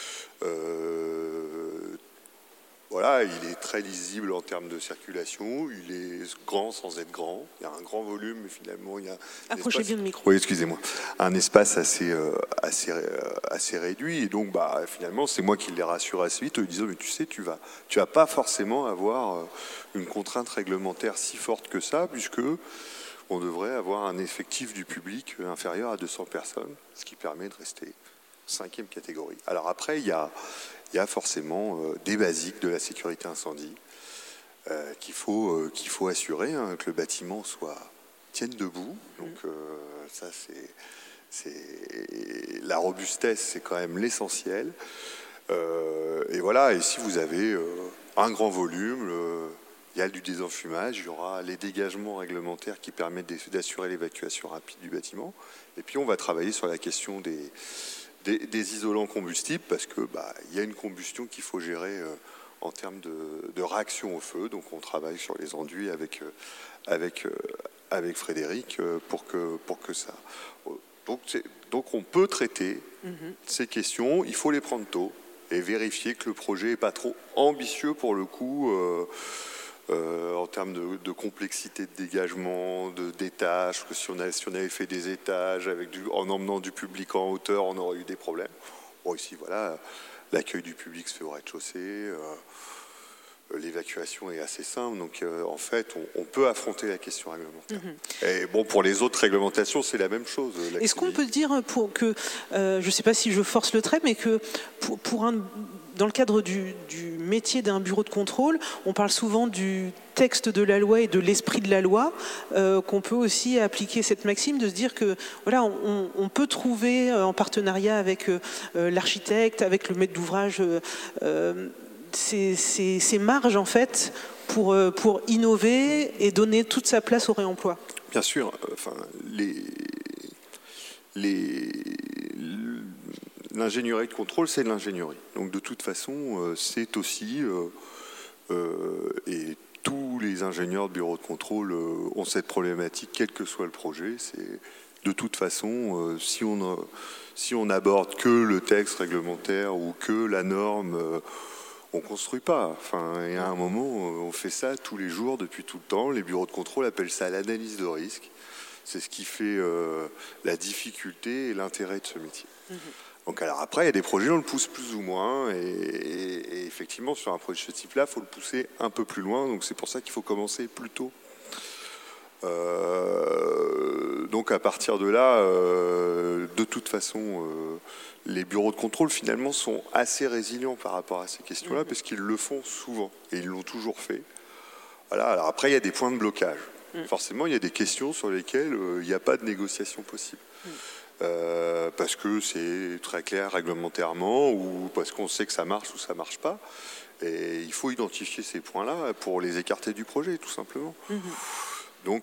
voilà, il est très lisible en termes de circulation, il est grand sans être grand, il y a un grand volume, mais finalement il y a... Approchez bien le micro. Oui, excusez-moi. Un espace assez réduit, et donc finalement c'est moi qui les rassure assez vite en lui disant mais tu sais, tu vas pas forcément avoir une contrainte réglementaire si forte que ça, puisque on devrait avoir un effectif du public inférieur à 200 personnes, ce qui permet de rester 5e catégorie. Alors après, il y a il y a forcément des basiques de la sécurité incendie qu'il faut assurer, hein, que le bâtiment tienne debout. Donc ça, la robustesse, c'est quand même l'essentiel. Et voilà, et si vous avez un grand volume, il y a du désenfumage, il y aura les dégagements réglementaires qui permettent d'assurer l'évacuation rapide du bâtiment. Et puis on va travailler sur la question des isolants combustibles, parce que y a une combustion qu'il faut gérer en termes de réaction au feu. Donc on travaille sur les enduits avec Frédéric pour que ça... Donc on peut traiter ces questions, il faut les prendre tôt et vérifier que le projet n'est pas trop ambitieux pour le coup en termes de complexité de dégagement, d'étages, que si on avait fait des étages en emmenant du public en hauteur, on aurait eu des problèmes. Bon, ici, voilà, l'accueil du public se fait au rez-de-chaussée, l'évacuation est assez simple, donc en fait, on peut affronter la question réglementaire. Et bon, pour les autres réglementations, c'est la même chose. Est-ce qu'on peut dire que, je ne sais pas si je force le trait, mais que dans le cadre du métier d'un bureau de contrôle, on parle souvent du texte de la loi et de l'esprit de la loi, qu'on peut aussi appliquer cette maxime de se dire que voilà, on peut trouver en partenariat avec l'architecte, avec le maître d'ouvrage, ces marges en fait pour innover et donner toute sa place au réemploi. Bien sûr, l'ingénierie de contrôle, c'est de l'ingénierie. Donc de toute façon, c'est aussi, et tous les ingénieurs de bureau de contrôle ont cette problématique, quel que soit le projet. C'est de toute façon, si on n'aborde que le texte réglementaire ou que la norme, on ne construit pas. Enfin, il y a un moment, on fait ça tous les jours, depuis tout le temps. Les bureaux de contrôle appellent ça l'analyse de risque. C'est ce qui fait la difficulté et l'intérêt de ce métier. Donc, alors après, il y a des projets, on le pousse plus ou moins. Et effectivement, sur un projet de ce type-là, il faut le pousser un peu plus loin. Donc, c'est pour ça qu'il faut commencer plus tôt. Donc, à partir de là, de toute façon... les bureaux de contrôle, finalement, sont assez résilients par rapport à ces questions-là, parce qu'ils le font souvent, et ils l'ont toujours fait. Voilà. Alors après, il y a des points de blocage. Forcément, il y a des questions sur lesquelles il n'y a pas de négociation possible. Parce que c'est très clair réglementairement, ou parce qu'on sait que ça marche ou ça ne marche pas. Et il faut identifier ces points-là pour les écarter du projet, tout simplement. Donc,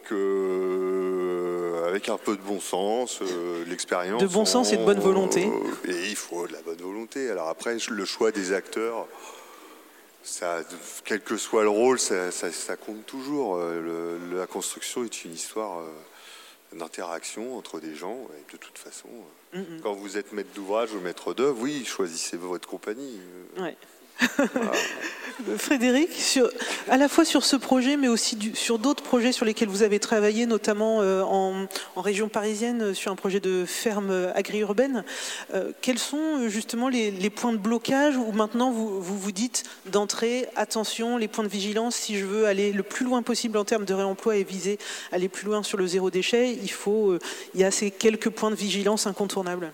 avec un peu de bon sens, l'expérience... De bon sens et de bonne volonté. Et il faut de la bonne volonté. Alors après, le choix des acteurs, ça, quel que soit le rôle, ça compte toujours. La construction est une histoire d'interaction entre des gens. Et de toute façon, quand vous êtes maître d'ouvrage ou maître d'œuvre, oui, choisissez votre compagnie. Ouais. Voilà. Frédéric, à la fois sur ce projet, mais aussi sur d'autres projets sur lesquels vous avez travaillé, notamment en région parisienne, sur un projet de ferme agri-urbaine, quels sont justement les points de blocage où maintenant vous dites d'entrée, attention, les points de vigilance, si je veux aller le plus loin possible en termes de réemploi et viser aller plus loin sur le zéro déchet, il y a ces quelques points de vigilance incontournables?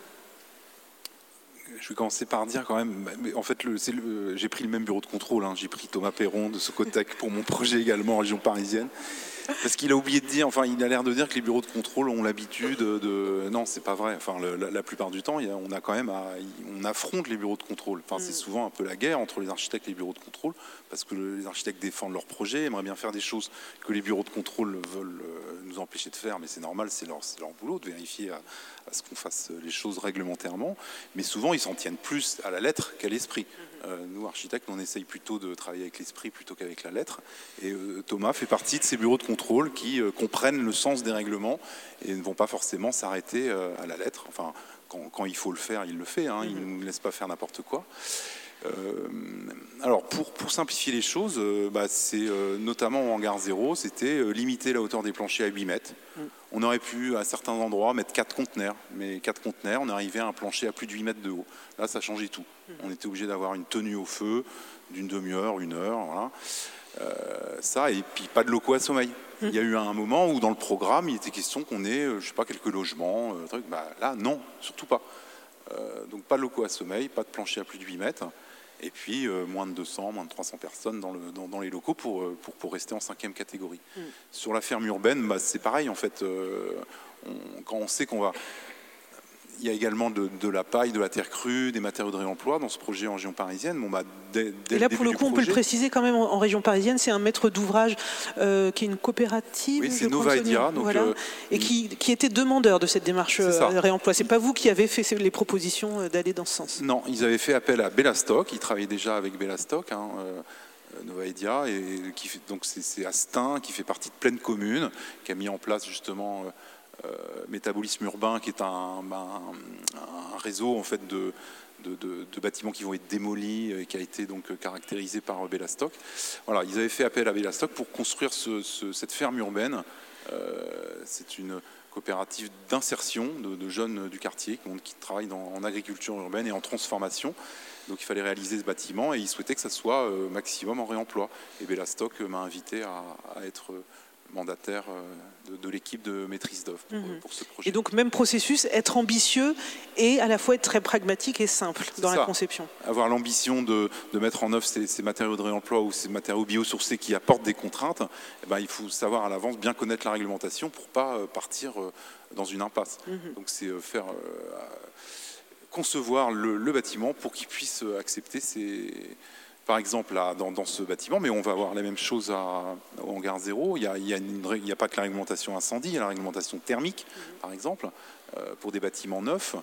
Je vais commencer par dire quand même, en fait, j'ai pris le même bureau de contrôle, hein, j'ai pris Thomas Perron de Socotec pour mon projet également en région parisienne, parce qu'il a oublié de dire, enfin il a l'air de dire que les bureaux de contrôle ont l'habitude de... Non, c'est pas vrai, enfin la plupart du temps, on affronte les bureaux de contrôle, enfin c'est souvent un peu la guerre entre les architectes et les bureaux de contrôle, parce que les architectes défendent leur projet, aimeraient bien faire des choses que les bureaux de contrôle veulent nous empêcher de faire, mais c'est normal, c'est leur boulot de vérifier à ce qu'on fasse les choses réglementairement, mais souvent ils s'en tiennent plus à la lettre qu'à l'esprit. Nous, architectes, on essaye plutôt de travailler avec l'esprit plutôt qu'avec la lettre, et Thomas fait partie de ces bureaux de contrôle qui comprennent le sens des règlements et ne vont pas forcément s'arrêter à la lettre. Enfin, quand il faut le faire, il le fait, hein, il ne nous laisse pas faire n'importe quoi. Alors pour simplifier les choses, c'est notamment en hangar 0, c'était limiter la hauteur des planchers à 8 mètres. On aurait pu à certains endroits mettre 4 conteneurs, mais 4 conteneurs, on arrivait à un plancher à plus de 8 mètres de haut. Là, ça changeait tout. On était obligé d'avoir une tenue au feu d'une demi-heure, 1 heure, voilà. Ça, et puis pas de locaux à sommeil. Il y a eu un moment où dans le programme, il était question qu'on ait, je sais pas, quelques logements, là, non, surtout pas. Donc pas de locaux à sommeil, pas de plancher à plus de 8 mètres. Et puis moins de 200, moins de 300 personnes dans les locaux pour rester en 5e catégorie. Sur la ferme urbaine, c'est pareil en fait. Quand on sait qu'on va... Il y a également de la paille, de la terre crue, des matériaux de réemploi dans ce projet en région parisienne. Et là, pour le coup, on peut le préciser quand même, en région parisienne, c'est un maître d'ouvrage qui est une coopérative. Oui, c'est Nova Edia. Et qui était demandeur de cette démarche réemploi. C'est pas vous qui avez fait les propositions d'aller dans ce sens? Non, ils avaient fait appel à Bellastock. Ils travaillaient déjà avec Bellastock. Nova Edia, donc c'est Astin qui fait partie de Pleine Commune, qui a mis en place justement Métabolisme Urbain, qui est un réseau en fait de bâtiments qui vont être démolis et qui a été donc caractérisé par Bellastock. Voilà, ils avaient fait appel à Bellastock pour construire cette ferme urbaine. C'est une coopérative d'insertion de jeunes du quartier qui travaillent en agriculture urbaine et en transformation. Donc il fallait réaliser ce bâtiment et ils souhaitaient que ça soit maximum en réemploi. Et Bellastock m'a invité à être mandataire de l'équipe de maîtrise d'œuvre pour ce projet. Et donc même processus, être ambitieux et à la fois être très pragmatique et simple dans la conception. Avoir l'ambition de mettre en œuvre ces matériaux de réemploi ou ces matériaux biosourcés qui apportent des contraintes, il faut savoir à l'avance bien connaître la réglementation pour ne pas partir dans une impasse. Donc c'est concevoir le bâtiment pour qu'il puisse accepter par exemple, là, dans ce bâtiment, mais on va avoir la même chose au hangar 0. Il n'y a pas que la réglementation incendie, il y a la réglementation thermique, par exemple, pour des bâtiments neufs.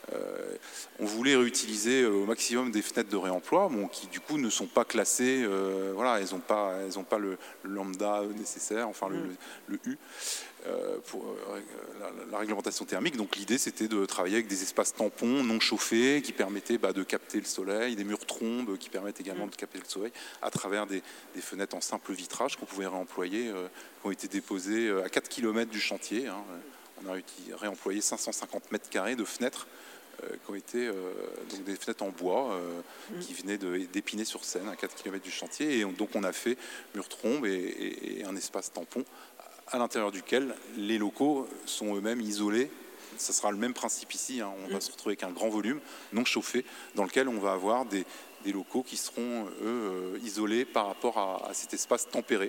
On voulait réutiliser au maximum des fenêtres de réemploi, qui du coup ne sont pas classées, elles n'ont pas le lambda nécessaire, enfin le U. Pour la réglementation thermique. Donc l'idée c'était de travailler avec des espaces tampons non chauffés qui permettaient de capter le soleil, des murs trombes qui permettent également de capter le soleil à travers des fenêtres en simple vitrage qu'on pouvait réemployer, qui ont été déposées à 4 km du chantier. On a réemployé 550 mètres carrés de fenêtres qui ont été donc des fenêtres en bois qui venaient d'Épinay-sur-Seine à 4 km du chantier. Et donc on a fait murs trombes et un espace tampon à l'intérieur duquel les locaux sont eux-mêmes isolés. Ça sera le même principe ici. On va se retrouver avec un grand volume non chauffé dans lequel on va avoir des locaux qui seront, eux, isolés par rapport à cet espace tempéré.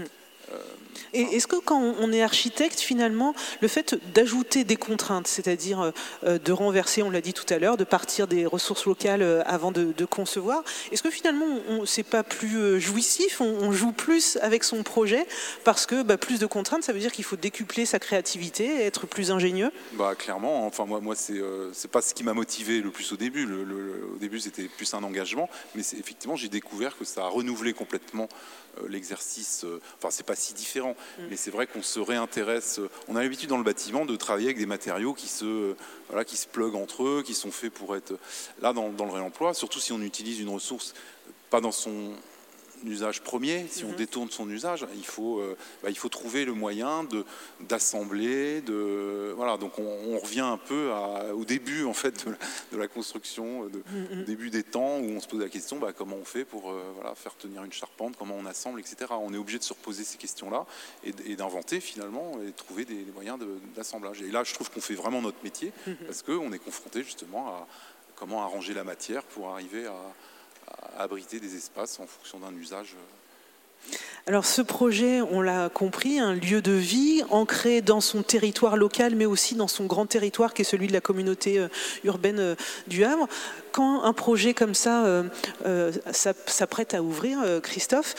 Et est-ce que quand on est architecte, finalement, le fait d'ajouter des contraintes, c'est-à-dire de renverser, on l'a dit tout à l'heure, de partir des ressources locales avant de concevoir, est-ce que finalement, c'est pas plus jouissif, on joue plus avec son projet parce que plus de contraintes, ça veut dire qu'il faut décupler sa créativité, être plus ingénieux? Clairement, enfin moi c'est pas ce qui m'a motivé le plus au début. Au début, c'était plus un engagement, mais effectivement, j'ai découvert que ça a renouvelé complètement l'exercice. Enfin, c'est pas si différent, mais c'est vrai qu'on se réintéresse. On a l'habitude dans le bâtiment de travailler avec des matériaux qui se pluguent entre eux, qui sont faits pour être là dans le réemploi, surtout si on utilise une ressource pas dans son usage premier. Si on détourne son usage, il faut trouver le moyen d'assembler, donc on revient un peu au début en fait de la construction, au début des temps où on se pose la question comment on fait pour faire tenir une charpente, comment on assemble, etc. On est obligé de se reposer ces questions-là et d'inventer finalement et de trouver des moyens d'assemblage. Et là, je trouve qu'on fait vraiment notre métier parce qu'on est confronté justement à comment arranger la matière pour arriver à abriter des espaces en fonction d'un usage. Alors ce projet, on l'a compris, un lieu de vie ancré dans son territoire local, mais aussi dans son grand territoire qui est celui de la communauté urbaine du Havre. Quand un projet comme ça s'apprête à ouvrir, Christophe,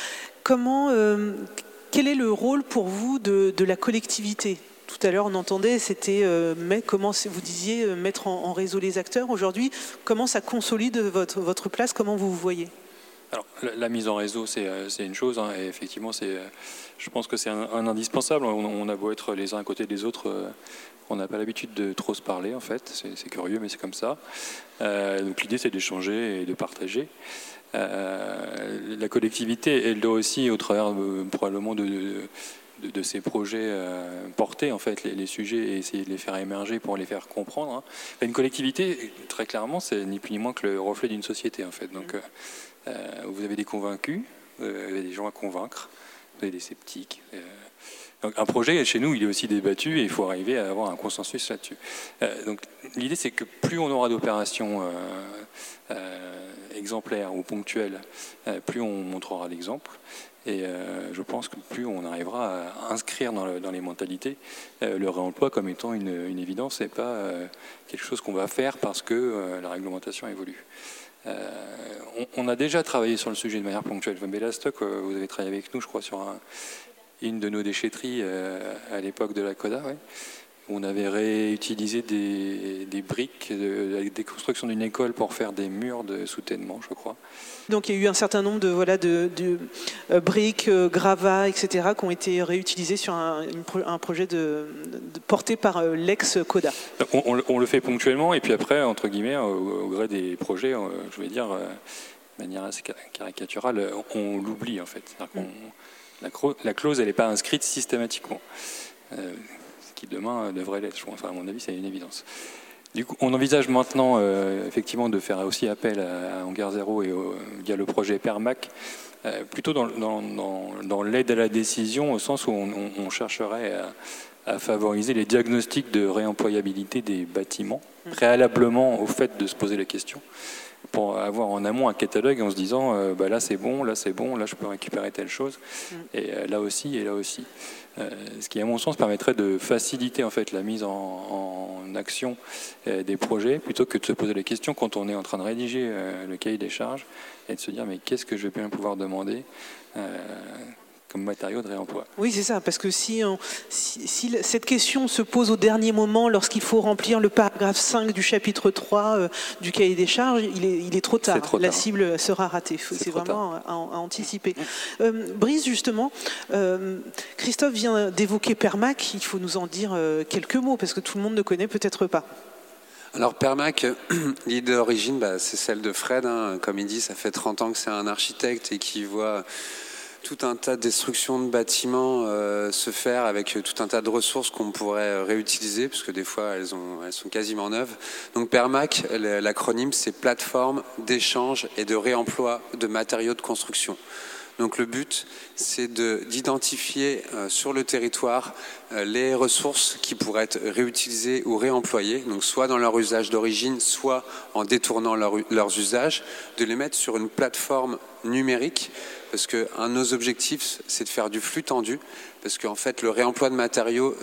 quel est le rôle pour vous de la collectivité ? Tout à l'heure, on entendait, c'était comment vous disiez mettre en réseau les acteurs. Aujourd'hui, comment ça consolide votre place? Comment vous vous voyez? Alors, la mise en réseau, c'est une chose, et effectivement, je pense que c'est un indispensable. On a beau être les uns à côté des autres, on n'a pas l'habitude de trop se parler, en fait. C'est curieux, mais c'est comme ça. Donc l'idée, c'est d'échanger et de partager. La collectivité, elle doit aussi, au travers probablement de ces projets, porter en fait les sujets et essayer de les faire émerger pour les faire comprendre. Une collectivité, très clairement, c'est ni plus ni moins que le reflet d'une société, en fait. Donc, vous avez des convaincus, vous avez des gens à convaincre, vous avez des sceptiques. Donc, un projet, chez nous, il est aussi débattu et il faut arriver à avoir un consensus là-dessus. Donc, l'idée, c'est que plus on aura d'opérations exemplaire ou ponctuel, plus on montrera l'exemple. Et je pense que plus on arrivera à inscrire dans les mentalités le réemploi comme étant une évidence et pas quelque chose qu'on va faire parce que la réglementation évolue. On a déjà travaillé sur le sujet de manière ponctuelle. Bellastock, vous avez travaillé avec nous, je crois, sur une de nos déchetteries à l'époque de la CODA. Ouais. On avait réutilisé des briques avec des constructions d'une école pour faire des murs de soutènement, je crois. Donc il y a eu un certain nombre de briques, gravats, etc. qui ont été réutilisés sur un projet porté par l'ex-CODA. On le fait ponctuellement et puis après, entre guillemets, au gré des projets, je vais dire, de manière assez caricaturale, on l'oublie en fait. La clause, elle n'est pas inscrite systématiquement. Qui demain devrait l'être. Enfin, à mon avis, c'est une évidence. Du coup, on envisage maintenant effectivement de faire aussi appel à Hangar Zéro et via le projet PERMAC, plutôt dans l'aide à la décision, au sens où on chercherait à favoriser les diagnostics de réemployabilité des bâtiments, préalablement au fait de se poser la question, pour avoir en amont un catalogue en se disant là c'est bon, là je peux récupérer telle chose, et là aussi, et là aussi. Ce qui, à mon sens, permettrait de faciliter en fait la mise en action des projets, plutôt que de se poser la question quand on est en train de rédiger le cahier des charges et de se dire mais qu'est-ce que je vais bien pouvoir demander comme matériau de réemploi. Oui, c'est ça, parce que si cette question se pose au dernier moment, lorsqu'il faut remplir le paragraphe 5 du chapitre 3 du cahier des charges, il est trop tard. La cible sera ratée. C'est vraiment à anticiper. Brice, justement, Christophe vient d'évoquer PERMAC. Il faut nous en dire quelques mots, parce que tout le monde ne connaît peut-être pas. Alors PERMAC, l'idée d'origine, c'est celle de Fred. Comme il dit, ça fait 30 ans que c'est un architecte et qui voit tout un tas de destructions de bâtiments se faire avec tout un tas de ressources qu'on pourrait réutiliser, parce que des fois elles sont quasiment neuves. Donc PERMAC, l'acronyme, c'est plateforme d'échange et de réemploi de matériaux de construction. Donc le but, c'est d'identifier sur le territoire les ressources qui pourraient être réutilisées ou réemployées, donc soit dans leur usage d'origine, soit en détournant leurs usages, de les mettre sur une plateforme numérique, parce qu'un de nos objectifs, c'est de faire du flux tendu, parce qu'en fait, le réemploi de matériaux,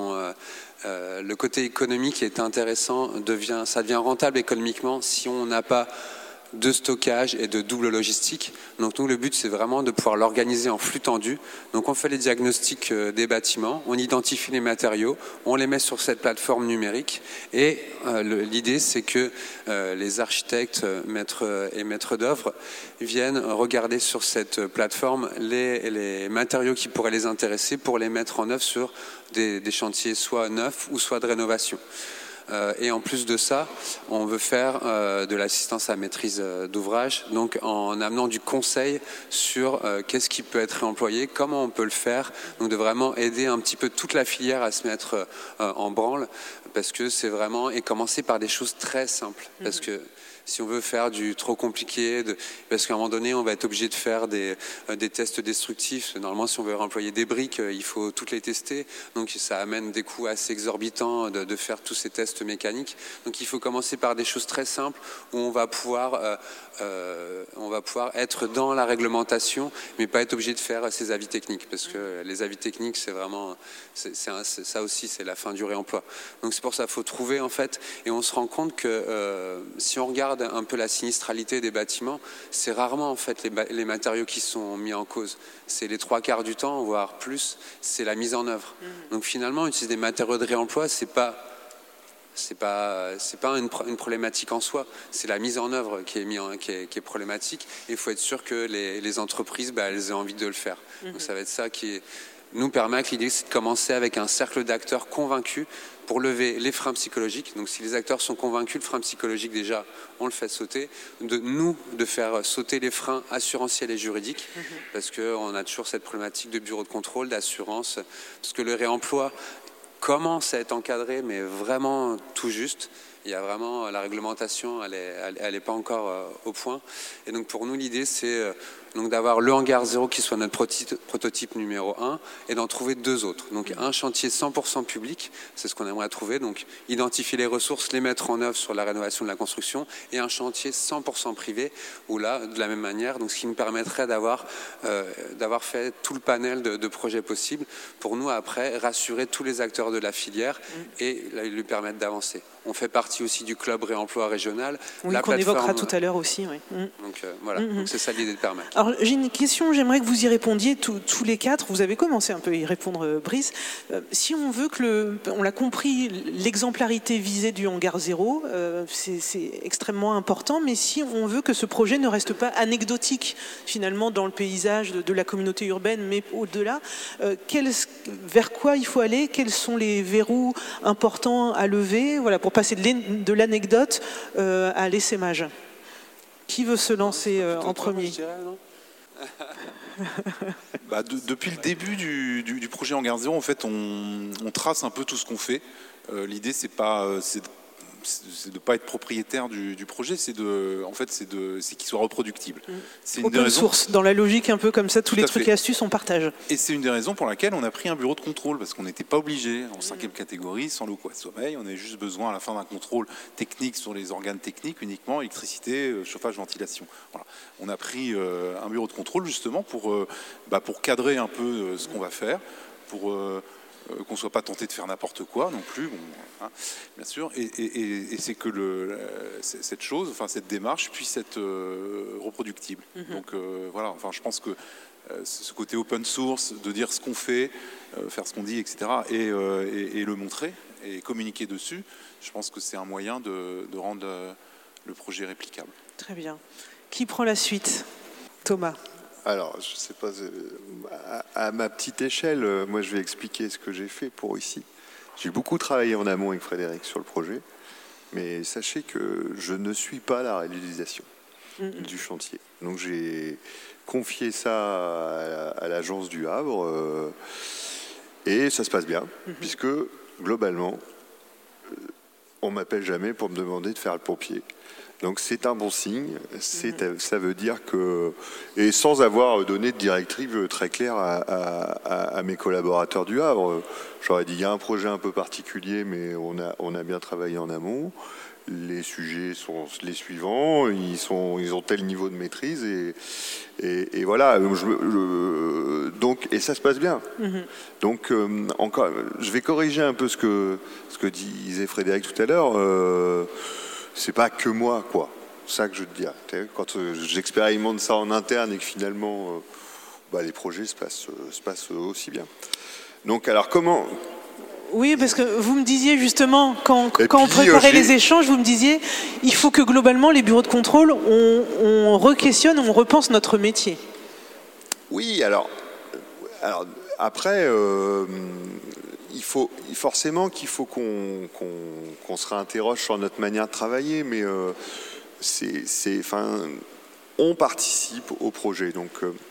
le côté économique est intéressant, ça devient rentable économiquement si on n'a pas de stockage et de double logistique. Donc nous, le but, c'est vraiment de pouvoir l'organiser en flux tendu. Donc on fait les diagnostics des bâtiments, on identifie les matériaux, on les met sur cette plateforme numérique et l'idée, c'est que les architectes, maîtres d'œuvre viennent regarder sur cette plateforme les matériaux qui pourraient les intéresser pour les mettre en œuvre sur des chantiers soit neufs ou soit de rénovation. Et en plus de ça, on veut faire de l'assistance à maîtrise d'ouvrage, donc en amenant du conseil sur qu'est-ce qui peut être réemployé, comment on peut le faire, donc de vraiment aider un petit peu toute la filière à se mettre en branle, parce que c'est vraiment, et commencer par des choses très simples, parce que si on veut faire du trop compliqué, parce qu'à un moment donné, on va être obligé de faire des tests destructifs. Normalement, si on veut réemployer des briques, il faut toutes les tester. Donc, ça amène des coûts assez exorbitants de faire tous ces tests mécaniques. Donc, il faut commencer par des choses très simples où on va pouvoir être dans la réglementation, mais pas être obligé de faire ces avis techniques, parce que les avis techniques, c'est vraiment, ça aussi, c'est la fin du réemploi. Donc, c'est pour ça qu'il faut trouver, en fait, et on se rend compte que si on regarde un peu la sinistralité des bâtiments, c'est rarement en fait les matériaux qui sont mis en cause. C'est les 3/4 du temps, voire plus, c'est la mise en œuvre. Donc finalement, utiliser des matériaux de réemploi, c'est pas une problématique en soi. C'est la mise en œuvre qui est problématique. Et il faut être sûr que les entreprises, elles aient envie de le faire. Donc ça va être ça qui est. Nous, PERMAC, l'idée, c'est de commencer avec un cercle d'acteurs convaincus pour lever les freins psychologiques. Donc si les acteurs sont convaincus, le frein psychologique, déjà, on le fait sauter. De faire sauter les freins assurantiels et juridiques, parce qu'on a toujours cette problématique de bureau de contrôle, d'assurance, parce que le réemploi commence à être encadré, mais vraiment tout juste. Il y a vraiment la réglementation, elle est pas encore au point. Et donc pour nous, l'idée, c'est donc d'avoir le hangar 0 qui soit notre prototype numéro 1 et d'en trouver 2 autres. Donc un chantier 100% public, c'est ce qu'on aimerait trouver. Donc identifier les ressources, les mettre en œuvre sur la rénovation de la construction, et un chantier 100% privé où là, de la même manière, donc ce qui nous permettrait d'avoir fait tout le panel de projets possibles pour nous après rassurer tous les acteurs de la filière et lui permettre d'avancer. On fait partie aussi du club réemploi régional. Oui, qu'on évoquera tout à l'heure aussi. Oui. Donc voilà, donc c'est ça l'idée de permettre. Alors j'ai une question, j'aimerais que vous y répondiez tous les 4. Vous avez commencé un peu à y répondre, Brice. Si on veut on l'a compris, l'exemplarité visée du hangar 0, c'est extrêmement important, mais si on veut que ce projet ne reste pas anecdotique finalement dans le paysage de la communauté urbaine, mais au-delà, vers quoi il faut aller? Quels sont les verrous importants à lever, voilà, pour passer de l'anecdote à l'essaimage? Qui veut se lancer en premier? Depuis le début du projet Hangar 0, en fait, on trace un peu tout ce qu'on fait. L'idée, c'est de pas être propriétaire du projet, c'est qu'il soit reproductible. C'est une Open source, dans la logique un peu comme ça, tous les trucs et astuces, on partage. Et c'est une des raisons pour laquelle on a pris un bureau de contrôle, parce qu'on n'était pas obligé, en 5e catégorie, sans l'eau de sommeil, on avait juste besoin à la fin d'un contrôle technique sur les organes techniques, uniquement électricité, chauffage, ventilation. Voilà. On a pris un bureau de contrôle justement pour cadrer un peu ce qu'on va faire, pour qu'on ne soit pas tenté de faire n'importe quoi non plus, bien sûr, et c'est que cette démarche puisse être reproductible. Donc voilà, enfin, je pense que ce côté open source, de dire ce qu'on fait, faire ce qu'on dit, etc., et le montrer et communiquer dessus, je pense que c'est un moyen de rendre le projet réplicable. Très bien. Qui prend la suite? Thomas. Alors, je ne sais pas, à ma petite échelle, moi je vais expliquer ce que j'ai fait pour ici. J'ai beaucoup travaillé en amont avec Frédéric sur le projet, mais sachez que je ne suis pas la réalisation du chantier. Donc j'ai confié ça à l'agence du Havre, et ça se passe bien, puisque globalement, on ne m'appelle jamais pour me demander de faire le pompier. Donc c'est un bon signe, ça veut dire que, et sans avoir donné de directive très claire à mes collaborateurs du Havre, j'aurais dit il y a un projet un peu particulier, mais on a bien travaillé en amont, les sujets sont les suivants, ils ont tel niveau de maîtrise, et voilà, donc, et ça se passe bien. Donc encore, je vais corriger un peu ce que disait Frédéric tout à l'heure. C'est pas que moi, quoi. C'est ça que je te dis. Quand j'expérimente ça en interne et que finalement, les projets se passent aussi bien. Donc, alors comment... Oui, parce que vous me disiez justement, quand on préparait les échanges, vous me disiez, il faut que globalement, les bureaux de contrôle, on re-questionne, on repense notre métier. Oui, alors après... Il faut forcément qu'on se réinterroge sur notre manière de travailler, mais on participe au projet, donc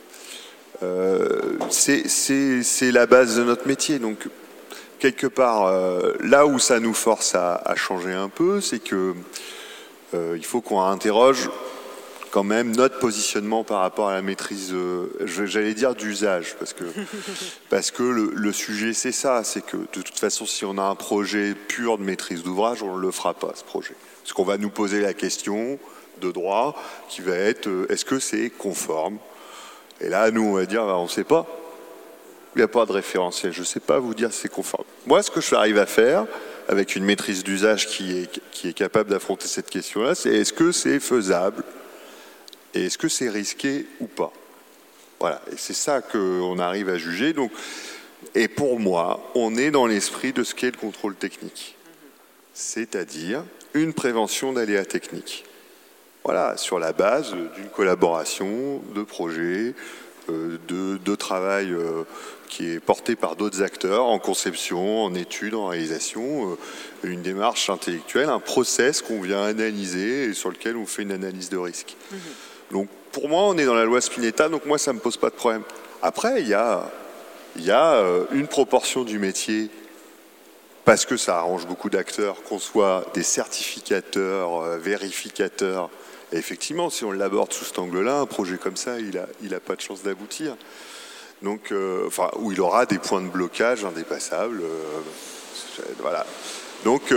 c'est la base de notre métier. Donc quelque part, là où ça nous force à changer un peu, c'est que il faut qu'on interroge quand même notre positionnement par rapport à la maîtrise, j'allais dire d'usage, parce que le sujet c'est ça, c'est que de toute façon si on a un projet pur de maîtrise d'ouvrage, on ne le fera pas ce projet. Parce qu'on va nous poser la question de droit qui va être est-ce que c'est conforme? Et là nous on va dire on ne sait pas, il n'y a pas de référentiel, je ne sais pas vous dire si c'est conforme. Moi ce que je arrive à faire avec une maîtrise d'usage qui est capable d'affronter cette question-là, c'est est-ce que c'est faisable? Et est-ce que c'est risqué ou pas? Voilà, et c'est ça qu'on arrive à juger. Donc, et pour moi, on est dans l'esprit de ce qu'est le contrôle technique. C'est-à-dire une prévention d'aléas techniques. Voilà, sur la base d'une collaboration, de projets, de travail qui est porté par d'autres acteurs en conception, en études, en réalisation, une démarche intellectuelle, un process qu'on vient analyser et sur lequel on fait une analyse de risque. Donc pour moi, on est dans la loi Spinetta, donc moi, ça ne me pose pas de problème. Après, il y a une proportion du métier parce que ça arrange beaucoup d'acteurs, qu'on soit des certificateurs, vérificateurs. Et effectivement, si on l'aborde sous cet angle-là, un projet comme ça, il a pas de chance d'aboutir. Donc, où il aura des points de blocage indépassables. Voilà. Donc,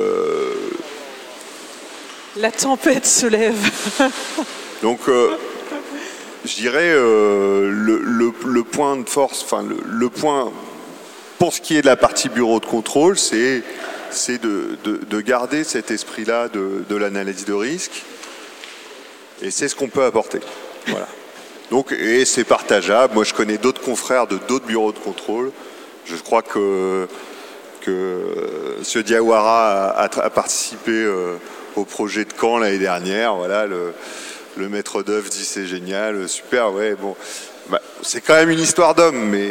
la tempête se lève. Donc, je dirais le point de force, le point pour ce qui est de la partie bureau de contrôle, c'est de garder cet esprit-là de l'analyse de risque, et c'est ce qu'on peut apporter. Voilà. Donc, et c'est partageable. Moi, je connais d'autres confrères de d'autres bureaux de contrôle. Je crois que M. Diawara a participé au projet de Caen l'année dernière. Voilà, le maître d'œuvre dit c'est génial, super, ouais, bon. Bah, c'est quand même une histoire d'homme, mais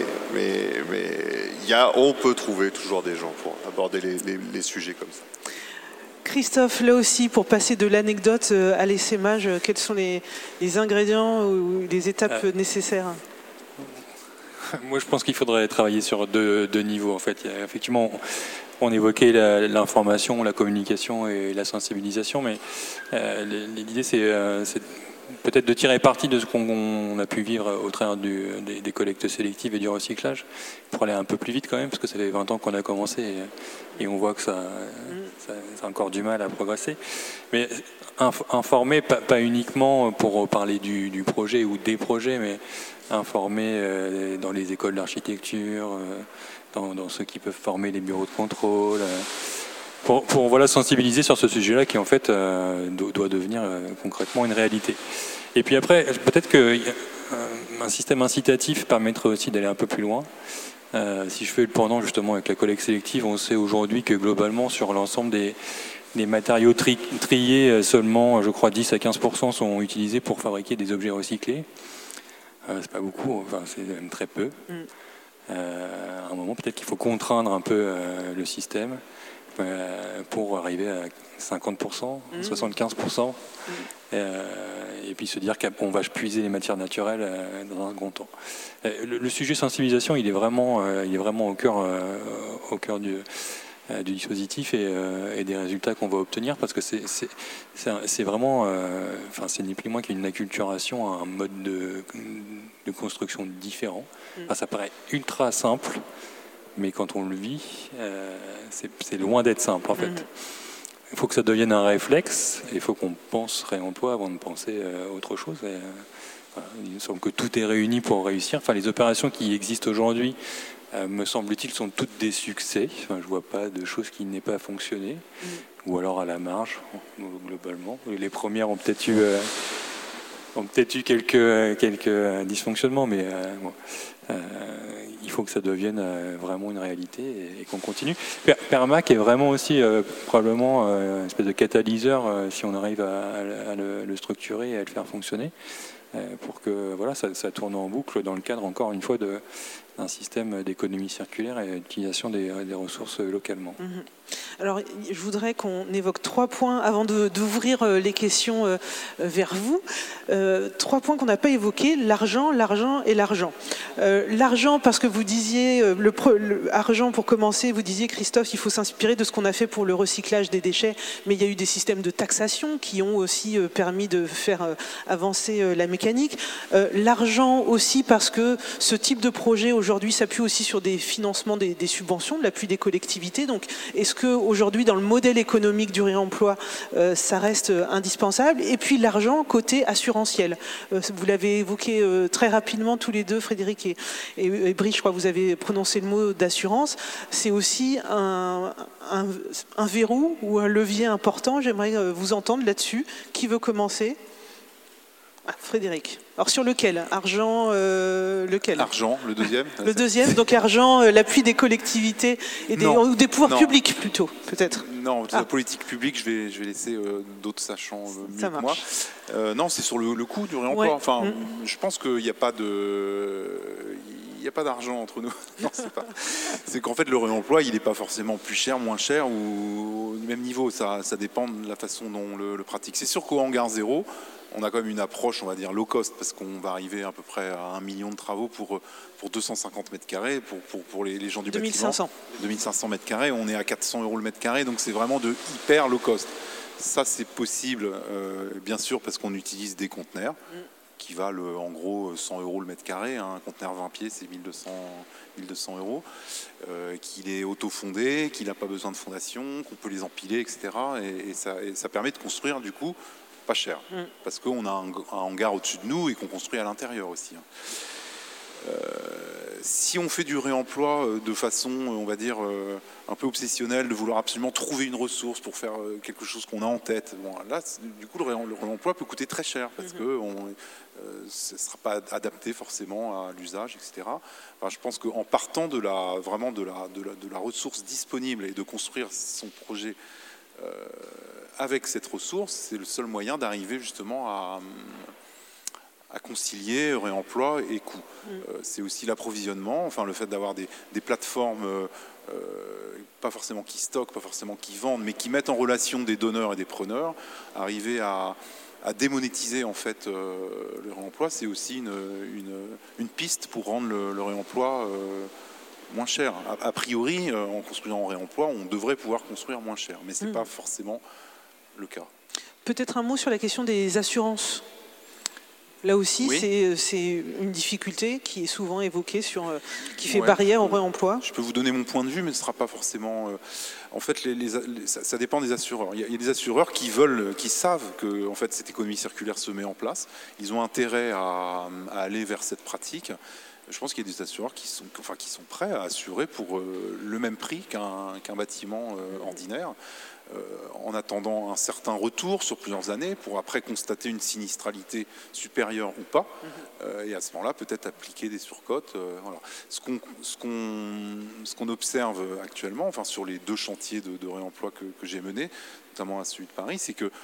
on peut trouver toujours des gens pour aborder les sujets comme ça. Christophe, là aussi, pour passer de l'anecdote à l'essaimage, quels sont les ingrédients ou les étapes nécessaires? Moi, je pense qu'il faudrait travailler sur deux niveaux. En fait, effectivement, on évoquait l'information, la communication et la sensibilisation, mais l'idée, c'est peut-être de tirer parti de ce qu'on a pu vivre au travers des collectes sélectives et du recyclage, pour aller un peu plus vite quand même, parce que ça fait 20 ans qu'on a commencé et on voit que ça a encore du mal à progresser. Mais informer, pas uniquement pour parler du projet ou des projets, mais informer dans les écoles d'architecture, dans ceux qui peuvent former les bureaux de contrôle, pour voilà, sensibiliser sur ce sujet-là qui en fait doit devenir concrètement une réalité. Et puis après, peut-être qu'un système incitatif permettrait aussi d'aller un peu plus loin. Si je fais le pendant justement avec la collecte sélective, on sait aujourd'hui que globalement sur l'ensemble des matériaux triés, seulement je crois 10 à 15% sont utilisés pour fabriquer des objets recyclés. C'est pas beaucoup, enfin c'est même très peu. À un moment peut-être qu'il faut contraindre un peu le système pour arriver à 50%, 75%, et puis se dire qu'on va puiser les matières naturelles dans un second temps. Le sujet sensibilisation, il est vraiment au cœur du dispositif et des résultats qu'on va obtenir, parce que c'est vraiment, c'est ni plus ni moins qu'une acculturation à un mode de construction différent. Enfin, ça paraît ultra simple, mais quand on le vit, c'est loin d'être simple en fait. Il faut que ça devienne un réflexe, il faut qu'on pense réemploi avant de penser autre chose. Voilà, il me semble que tout est réuni pour réussir. Enfin, les opérations qui existent aujourd'hui, me semble-t-il, sont toutes des succès. Enfin, je ne vois pas de choses qui n'aient pas fonctionné, ou alors à la marge, globalement. Les premières ont peut-être eu quelques dysfonctionnements, mais bon. Il faut que ça devienne vraiment une réalité et qu'on continue. Permac est vraiment aussi probablement une espèce de catalyseur si on arrive à le structurer et à le faire fonctionner, pour que voilà, ça tourne en boucle dans le cadre, encore une fois, d'un système d'économie circulaire et d'utilisation des ressources localement. Alors, je voudrais qu'on évoque 3 points avant d'ouvrir les questions vers vous. 3 points qu'on n'a pas évoqués: l'argent, l'argent et l'argent. L'argent, parce que vous disiez, argent pour commencer, vous disiez, Christophe, il faut s'inspirer de ce qu'on a fait pour le recyclage des déchets, mais il y a eu des systèmes de taxation qui ont aussi permis de faire avancer la mécanique. L'argent aussi parce que ce type de projet aujourd'hui s'appuie aussi sur des financements, des subventions, de l'appui des collectivités. Donc, est-ce qu'aujourd'hui, dans le modèle économique du réemploi, ça reste indispensable? Et puis l'argent côté assurantiel. Vous l'avez évoqué très rapidement tous les deux, Frédéric et Brice, je crois que vous avez prononcé le mot d'assurance. C'est aussi un verrou ou un levier important. J'aimerais vous entendre là-dessus. Qui veut commencer? Frédéric. Alors sur lequel? Argent, lequel? Argent, le deuxième. Le deuxième, donc argent, l'appui des collectivités et ou des pouvoirs publics plutôt, peut-être. Non, la politique publique, je vais laisser d'autres sachant mieux que moi. Non, c'est sur le coût du réemploi. Ouais. Enfin, je pense qu'il n'y a pas d'argent entre nous. Non, c'est qu'en fait, le réemploi, il n'est pas forcément plus cher, moins cher ou au même niveau. Ça dépend de la façon dont on le pratique. C'est sûr qu'au hangar zéro, on a quand même une approche, on va dire, low cost, parce qu'on va arriver à peu près à 1 million de travaux pour 250 mètres carrés, pour les gens du 2500. bâtiment. 2500 mètres carrés, on est à 400 € le mètre carré, donc c'est vraiment de hyper low cost. Ça, c'est possible, bien sûr, parce qu'on utilise des conteneurs qui valent en gros 100 € le mètre carré. Un conteneur 20 pieds, c'est 1200 €, qu'il est auto-fondé, qu'il n'a pas besoin de fondation, qu'on peut les empiler, etc. Et ça permet de construire, du coup, pas cher, parce qu'on a un hangar au-dessus de nous et qu'on construit à l'intérieur aussi. Si on fait du réemploi de façon, on va dire, un peu obsessionnelle, de vouloir absolument trouver une ressource pour faire quelque chose qu'on a en tête, bon, là, du coup, le réemploi peut coûter très cher, parce que ce ne sera pas adapté forcément à l'usage, etc. Enfin, je pense qu'en partant de la ressource disponible et de construire son projet avec cette ressource, c'est le seul moyen d'arriver justement à concilier réemploi et coût. C'est aussi l'approvisionnement, enfin le fait d'avoir des plateformes, pas forcément qui stockent, pas forcément qui vendent, mais qui mettent en relation des donneurs et des preneurs, arriver à démonétiser en fait le réemploi, c'est aussi une piste pour rendre le réemploi moins cher. A priori, en construisant en réemploi, on devrait pouvoir construire moins cher, mais ce n'est pas forcément le cas. Peut-être un mot sur la question des assurances. Là aussi, oui. C'est une difficulté qui est souvent évoquée, qui fait barrière au réemploi. Je peux vous donner mon point de vue, mais ce ne sera pas forcément... En fait, ça dépend des assureurs. Il y a des assureurs qui savent que en fait, cette économie circulaire se met en place. Ils ont intérêt à aller vers cette pratique. Je pense qu'il y a des assureurs qui sont prêts à assurer pour le même prix qu'un bâtiment ordinaire, en attendant un certain retour sur plusieurs années pour après constater une sinistralité supérieure ou pas, et à ce moment-là peut-être appliquer des surcotes. Voilà. Ce qu'on observe actuellement, enfin sur les 2 chantiers de réemploi que j'ai menés, notamment à celui de Paris, c'est que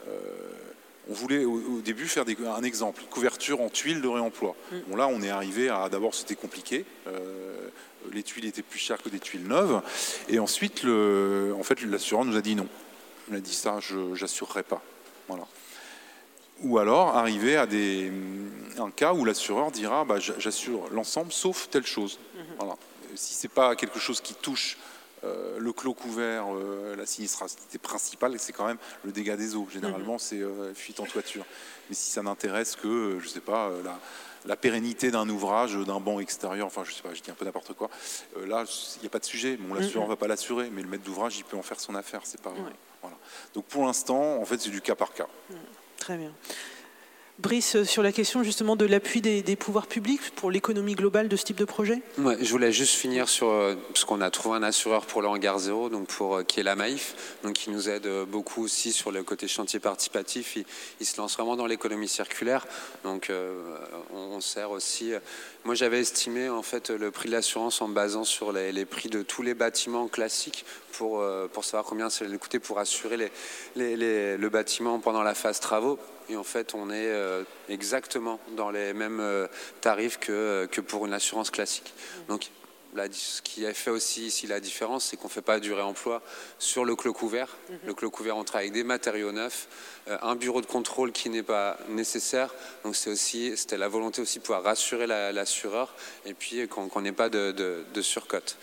on voulait au début faire un exemple, couverture en tuiles de réemploi. Bon, là, on est arrivé à... D'abord, c'était compliqué. Les tuiles étaient plus chères que des tuiles neuves. Et ensuite, l'assureur nous a dit non. Il a dit ça, je n'assurerai pas. Voilà. Ou alors, arriver à un cas où l'assureur dira j'assure l'ensemble sauf telle chose. Voilà. Si ce n'est pas quelque chose qui touche le clos couvert, la sinistralité principale, c'est quand même le dégât des eaux. Généralement, c'est fuite en toiture. Mais si ça n'intéresse que, je ne sais pas, la pérennité d'un ouvrage, d'un banc extérieur, enfin, je ne sais pas, je dis un peu n'importe quoi, là, il n'y a pas de sujet. Bon, l'assureur ne va pas l'assurer, mais le maître d'ouvrage, il peut en faire son affaire. C'est pas, voilà. Donc, pour l'instant, en fait, c'est du cas par cas. Très bien. Brice, sur la question justement de l'appui des pouvoirs publics pour l'économie globale de ce type de projet. Ouais, je voulais juste finir sur parce qu'on a trouvé un assureur pour le hangar 0, donc qui est la Maïf, donc qui nous aide beaucoup aussi sur le côté chantier participatif. Il se lance vraiment dans l'économie circulaire, donc on sert aussi. Moi, j'avais estimé en fait le prix de l'assurance en me basant sur les prix de tous les bâtiments classiques pour savoir combien ça allait coûter pour assurer le bâtiment pendant la phase travaux. Et en fait, on est exactement dans les mêmes tarifs que pour une assurance classique. Donc, ce qui a fait aussi ici la différence, c'est qu'on ne fait pas du réemploi sur le clos couvert. Le clos couvert, on travaille avec des matériaux neufs, un bureau de contrôle qui n'est pas nécessaire. Donc, c'était la volonté aussi de pouvoir rassurer l'assureur et puis qu'on n'ait pas de surcote.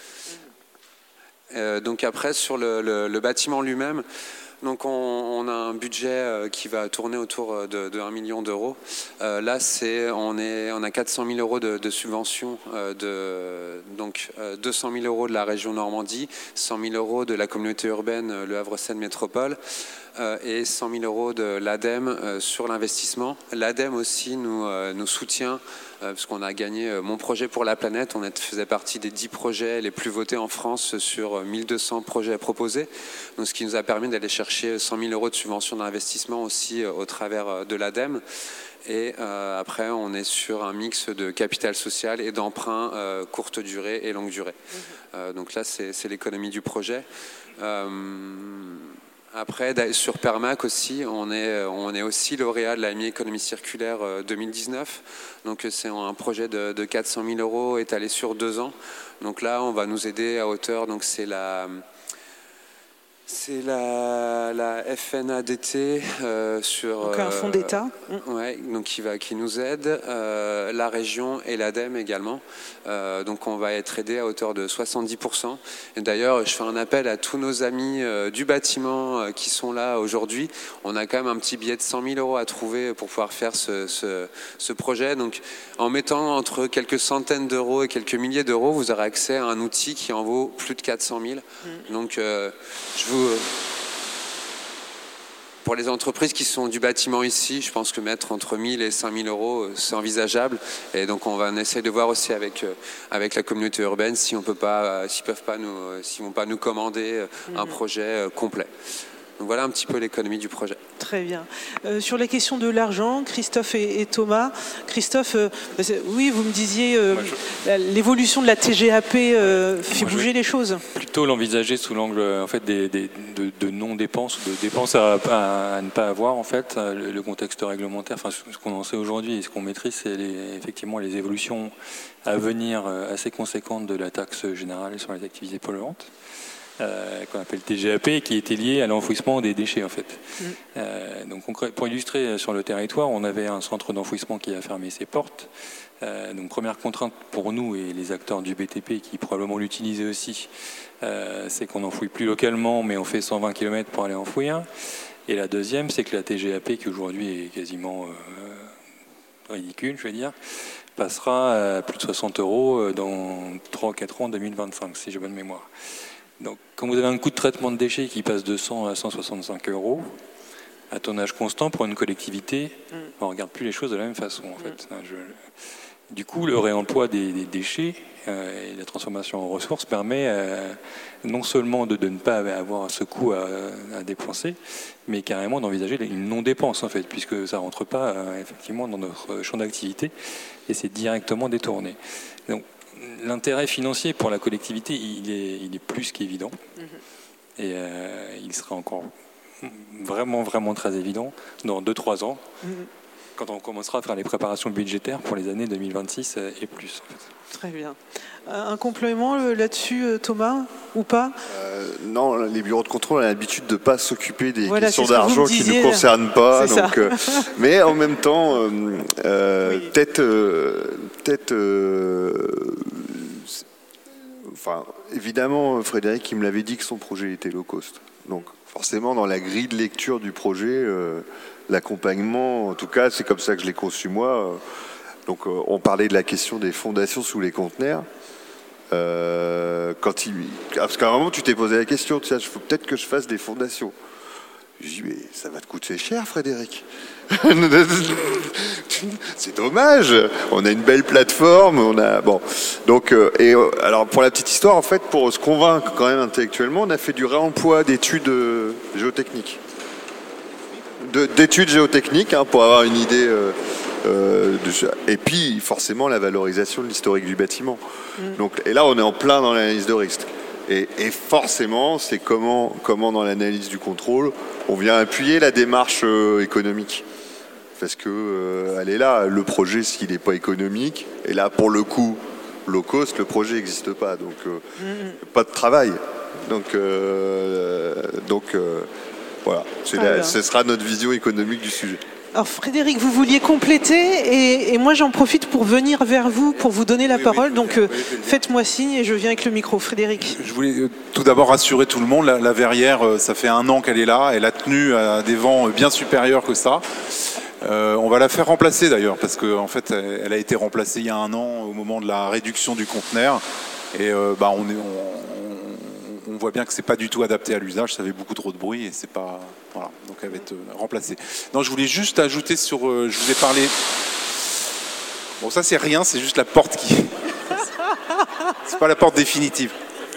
Donc après, sur le bâtiment lui-même, donc on a un budget qui va tourner autour de 1 million d'euros. Là, on a 400 000 euros de subventions, donc 200 000 euros de la région Normandie, 100 000 euros de la communauté urbaine Le Havre-Seine Métropole et 100 000 euros de l'ADEME sur l'investissement. L'ADEME aussi nous soutient parce qu'on a gagné Mon projet pour la planète. On faisait partie des 10 projets les plus votés en France sur 1200 projets proposés. Donc, ce qui nous a permis d'aller chercher 100 000 euros de subventions d'investissement aussi au travers de l'ADEME. Et après, on est sur un mix de capital social et d'emprunts courte durée et longue durée. Donc là, c'est l'économie du projet. Après, sur Permac aussi, on est aussi lauréat de la mi-économie circulaire 2019. Donc c'est un projet de 400 000 euros étalé sur 2 ans. Donc là, on va nous aider à hauteur. Donc c'est C'est la FNADT sur... Donc un fonds d'État. Ouais, donc qui nous aide, la région et l'ADEME également. Donc on va être aidé à hauteur de 70%. Et d'ailleurs, je fais un appel à tous nos amis du bâtiment qui sont là aujourd'hui. On a quand même un petit billet de 100 000 € à trouver pour pouvoir faire ce projet. Donc en mettant entre quelques centaines d'euros et quelques milliers d'euros, vous aurez accès à un outil qui en vaut plus de 400 000. Donc pour les entreprises qui sont du bâtiment ici, je pense que mettre entre 1 000 et 5 000 €, c'est envisageable. Et donc on va essayer de voir aussi avec la communauté urbaine si on peut pas, s'ils vont pas nous commander un projet complet. Donc voilà un petit peu l'économie du projet. Très bien. Sur la question de l'argent, Christophe et Thomas. Christophe, oui, vous me disiez l'évolution de la TGAP fait bouger les choses. Plutôt l'envisager sous l'angle en fait de non-dépenses, de dépenses à ne pas avoir en fait. Le contexte réglementaire, enfin ce qu'on en sait aujourd'hui et ce qu'on maîtrise, c'est effectivement les évolutions à venir assez conséquentes de la taxe générale sur les activités polluantes. Qu'on appelle TGAP, qui était lié à l'enfouissement des déchets en fait. Donc pour illustrer sur le territoire, on avait un centre d'enfouissement qui a fermé ses portes. Donc première contrainte pour nous et les acteurs du BTP qui probablement l'utilisaient aussi, c'est qu'on n'enfouit plus localement, mais on fait 120 km pour aller enfouir. Et la deuxième, c'est que la TGAP, qui aujourd'hui est quasiment ridicule, je vais dire, passera à plus de 60 € dans 3-4 ans, 2025, si j'ai bonne mémoire. Donc, quand vous avez un coût de traitement de déchets qui passe de 100 à 165 € à tonnage constant pour une collectivité, on ne regarde plus les choses de la même façon. En fait. Du coup, le réemploi des déchets et la transformation en ressources permet non seulement de ne pas avoir ce coût à dépenser, mais carrément d'envisager une non-dépense, en fait, puisque ça ne rentre pas effectivement dans notre champ d'activité et c'est directement détourné. Donc, l'intérêt financier pour la collectivité, il est plus qu'évident. Et il sera encore vraiment, vraiment très évident dans 2-3 ans, quand on commencera à faire les préparations budgétaires pour les années 2026 et plus. En fait. Très bien. Un complément là-dessus, Thomas, ou pas? Non, les bureaux de contrôle ont l'habitude de ne pas s'occuper des questions d'argent qui ne nous concernent pas. Donc, mais en même temps, peut-être enfin, évidemment, Frédéric, qui me l'avait dit que son projet était low cost. Donc, forcément, dans la grille de lecture du projet, l'accompagnement, en tout cas, c'est comme ça que je l'ai conçu moi. Donc, on parlait de la question des fondations sous les conteneurs. Parce qu'à un moment, tu t'es posé la question, tiens, il faut peut-être que je fasse des fondations. Je dis, mais ça va te coûter cher, Frédéric. C'est dommage. On a une belle plateforme. Donc, alors pour la petite histoire, en fait, pour se convaincre quand même intellectuellement, on a fait du réemploi d'études géotechniques, pour avoir une idée. Et puis forcément la valorisation de l'historique du bâtiment. Donc, et là, on est en plein dans l'analyse de risque. Et forcément, c'est comment dans l'analyse du contrôle, on vient appuyer la démarche économique. Parce que elle est là, le projet, s'il n'est pas économique, et là, pour le coup, low cost, le projet n'existe pas. Donc, pas de travail. Donc voilà, ce sera notre vision économique du sujet. Alors Frédéric, vous vouliez compléter et moi j'en profite pour venir vers vous, pour vous donner la parole. Donc faites-moi signe et je viens avec le micro. Frédéric. Je voulais tout d'abord rassurer tout le monde. La verrière, ça fait 1 an qu'elle est là. Elle a tenu à des vents bien supérieurs que ça. On va la faire remplacer d'ailleurs, parce qu'en fait elle a été remplacée il y a 1 an au moment de la réduction du conteneur. Et on voit bien que c'est pas du tout adapté à l'usage, ça fait beaucoup trop de bruit et c'est pas... Voilà, donc elle va être remplacée. Non, je voulais juste ajouter sur... je vous ai parlé... Bon, ça c'est rien, c'est juste la porte qui... C'est pas la porte définitive.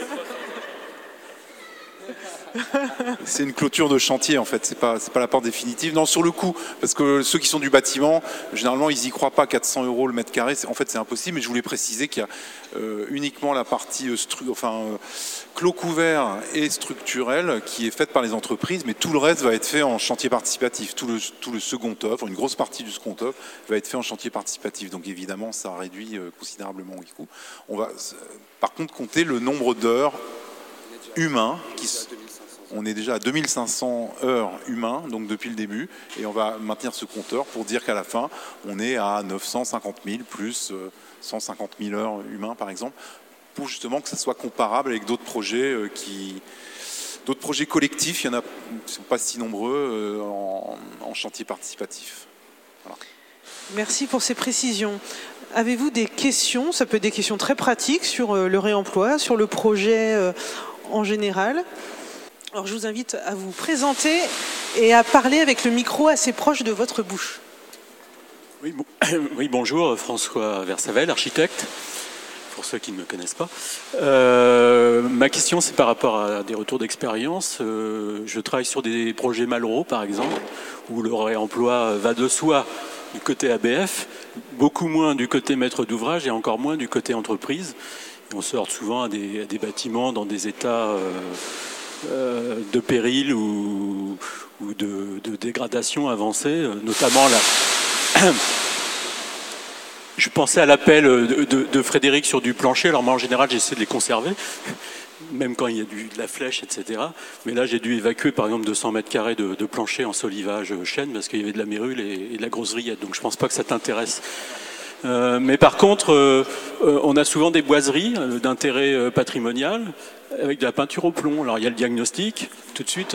C'est une clôture de chantier en fait, c'est pas la porte définitive. Non, sur le coup, parce que ceux qui sont du bâtiment, généralement ils y croient pas, 400 € le mètre carré, en fait c'est impossible, mais je voulais préciser qu'il y a uniquement la partie clos couvert et structurel qui est faite par les entreprises, mais tout le reste va être fait en chantier participatif. Tout le second œuvre, une grosse partie du second œuvre va être fait en chantier participatif. Donc évidemment ça réduit considérablement les coûts. On va par contre compter le nombre d'heures humains. On est déjà à 2500 heures humains, donc depuis le début, et on va maintenir ce compteur pour dire qu'à la fin, on est à 950 000 plus 150 000 heures humains, par exemple, pour justement que ça soit comparable avec d'autres projets d'autres projets collectifs. Il y en a qui ne sont pas si nombreux en chantier participatif. Voilà. Merci pour ces précisions. Avez-vous des questions? Ça peut être des questions très pratiques sur le réemploi, sur le projet en général. Alors je vous invite à vous présenter et à parler avec le micro assez proche de votre bouche. Oui, bonjour, François Versavel, architecte, pour ceux qui ne me connaissent pas. Ma question, c'est par rapport à des retours d'expérience. Je travaille sur des projets Malraux, par exemple, où le réemploi va de soi du côté ABF, beaucoup moins du côté maître d'ouvrage et encore moins du côté entreprise. Et on se heurte souvent à des bâtiments dans des états de péril ou de dégradation avancée, notamment là. Je pensais à l'appel de Frédéric sur du plancher. Alors moi, en général, j'essaie de les conserver, même quand il y a de la flèche, etc. Mais là, j'ai dû évacuer, par exemple, 200 mètres carrés de plancher en solivage chêne, parce qu'il y avait de la mérule et de la grosse rillette. Donc je ne pense pas que ça t'intéresse. Mais par contre, on a souvent des boiseries d'intérêt patrimonial avec de la peinture au plomb. Alors il y a le diagnostic, tout de suite,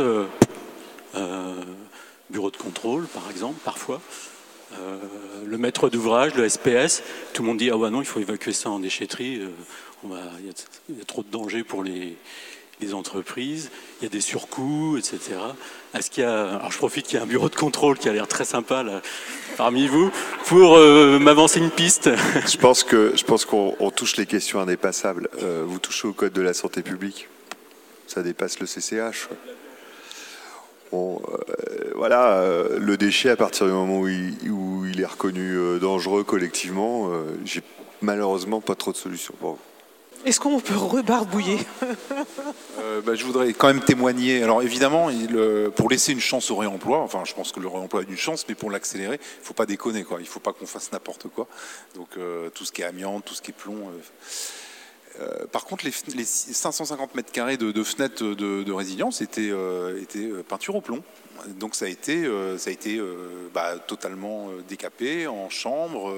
bureau de contrôle, par exemple, parfois. Le maître d'ouvrage, le SPS, tout le monde dit ah ouais non, il faut évacuer ça en déchetterie, il y a trop de danger pour les entreprises, il y a des surcoûts, etc. Est-ce qu'il y a, alors je profite qu'il y a un bureau de contrôle qui a l'air très sympa là, parmi vous, pour m'avancer une piste. Je pense qu'on touche les questions indépassables. Vous touchez au code de la santé publique, ça dépasse le CCH. Bon, voilà, le déchet, à partir du moment où il est reconnu dangereux collectivement, j'ai malheureusement pas trop de solutions pour vous. Est-ce qu'on peut rebarbouiller? Je voudrais quand même témoigner. Alors évidemment, pour laisser une chance au réemploi, enfin je pense que le réemploi a une chance, mais pour l'accélérer, il ne faut pas déconner, quoi. Il ne faut pas qu'on fasse n'importe quoi. Donc tout ce qui est amiante, tout ce qui est plomb... par contre, les 550 mètres carrés de fenêtres de résilience étaient peinture au plomb. Donc ça a été totalement décapé en chambre.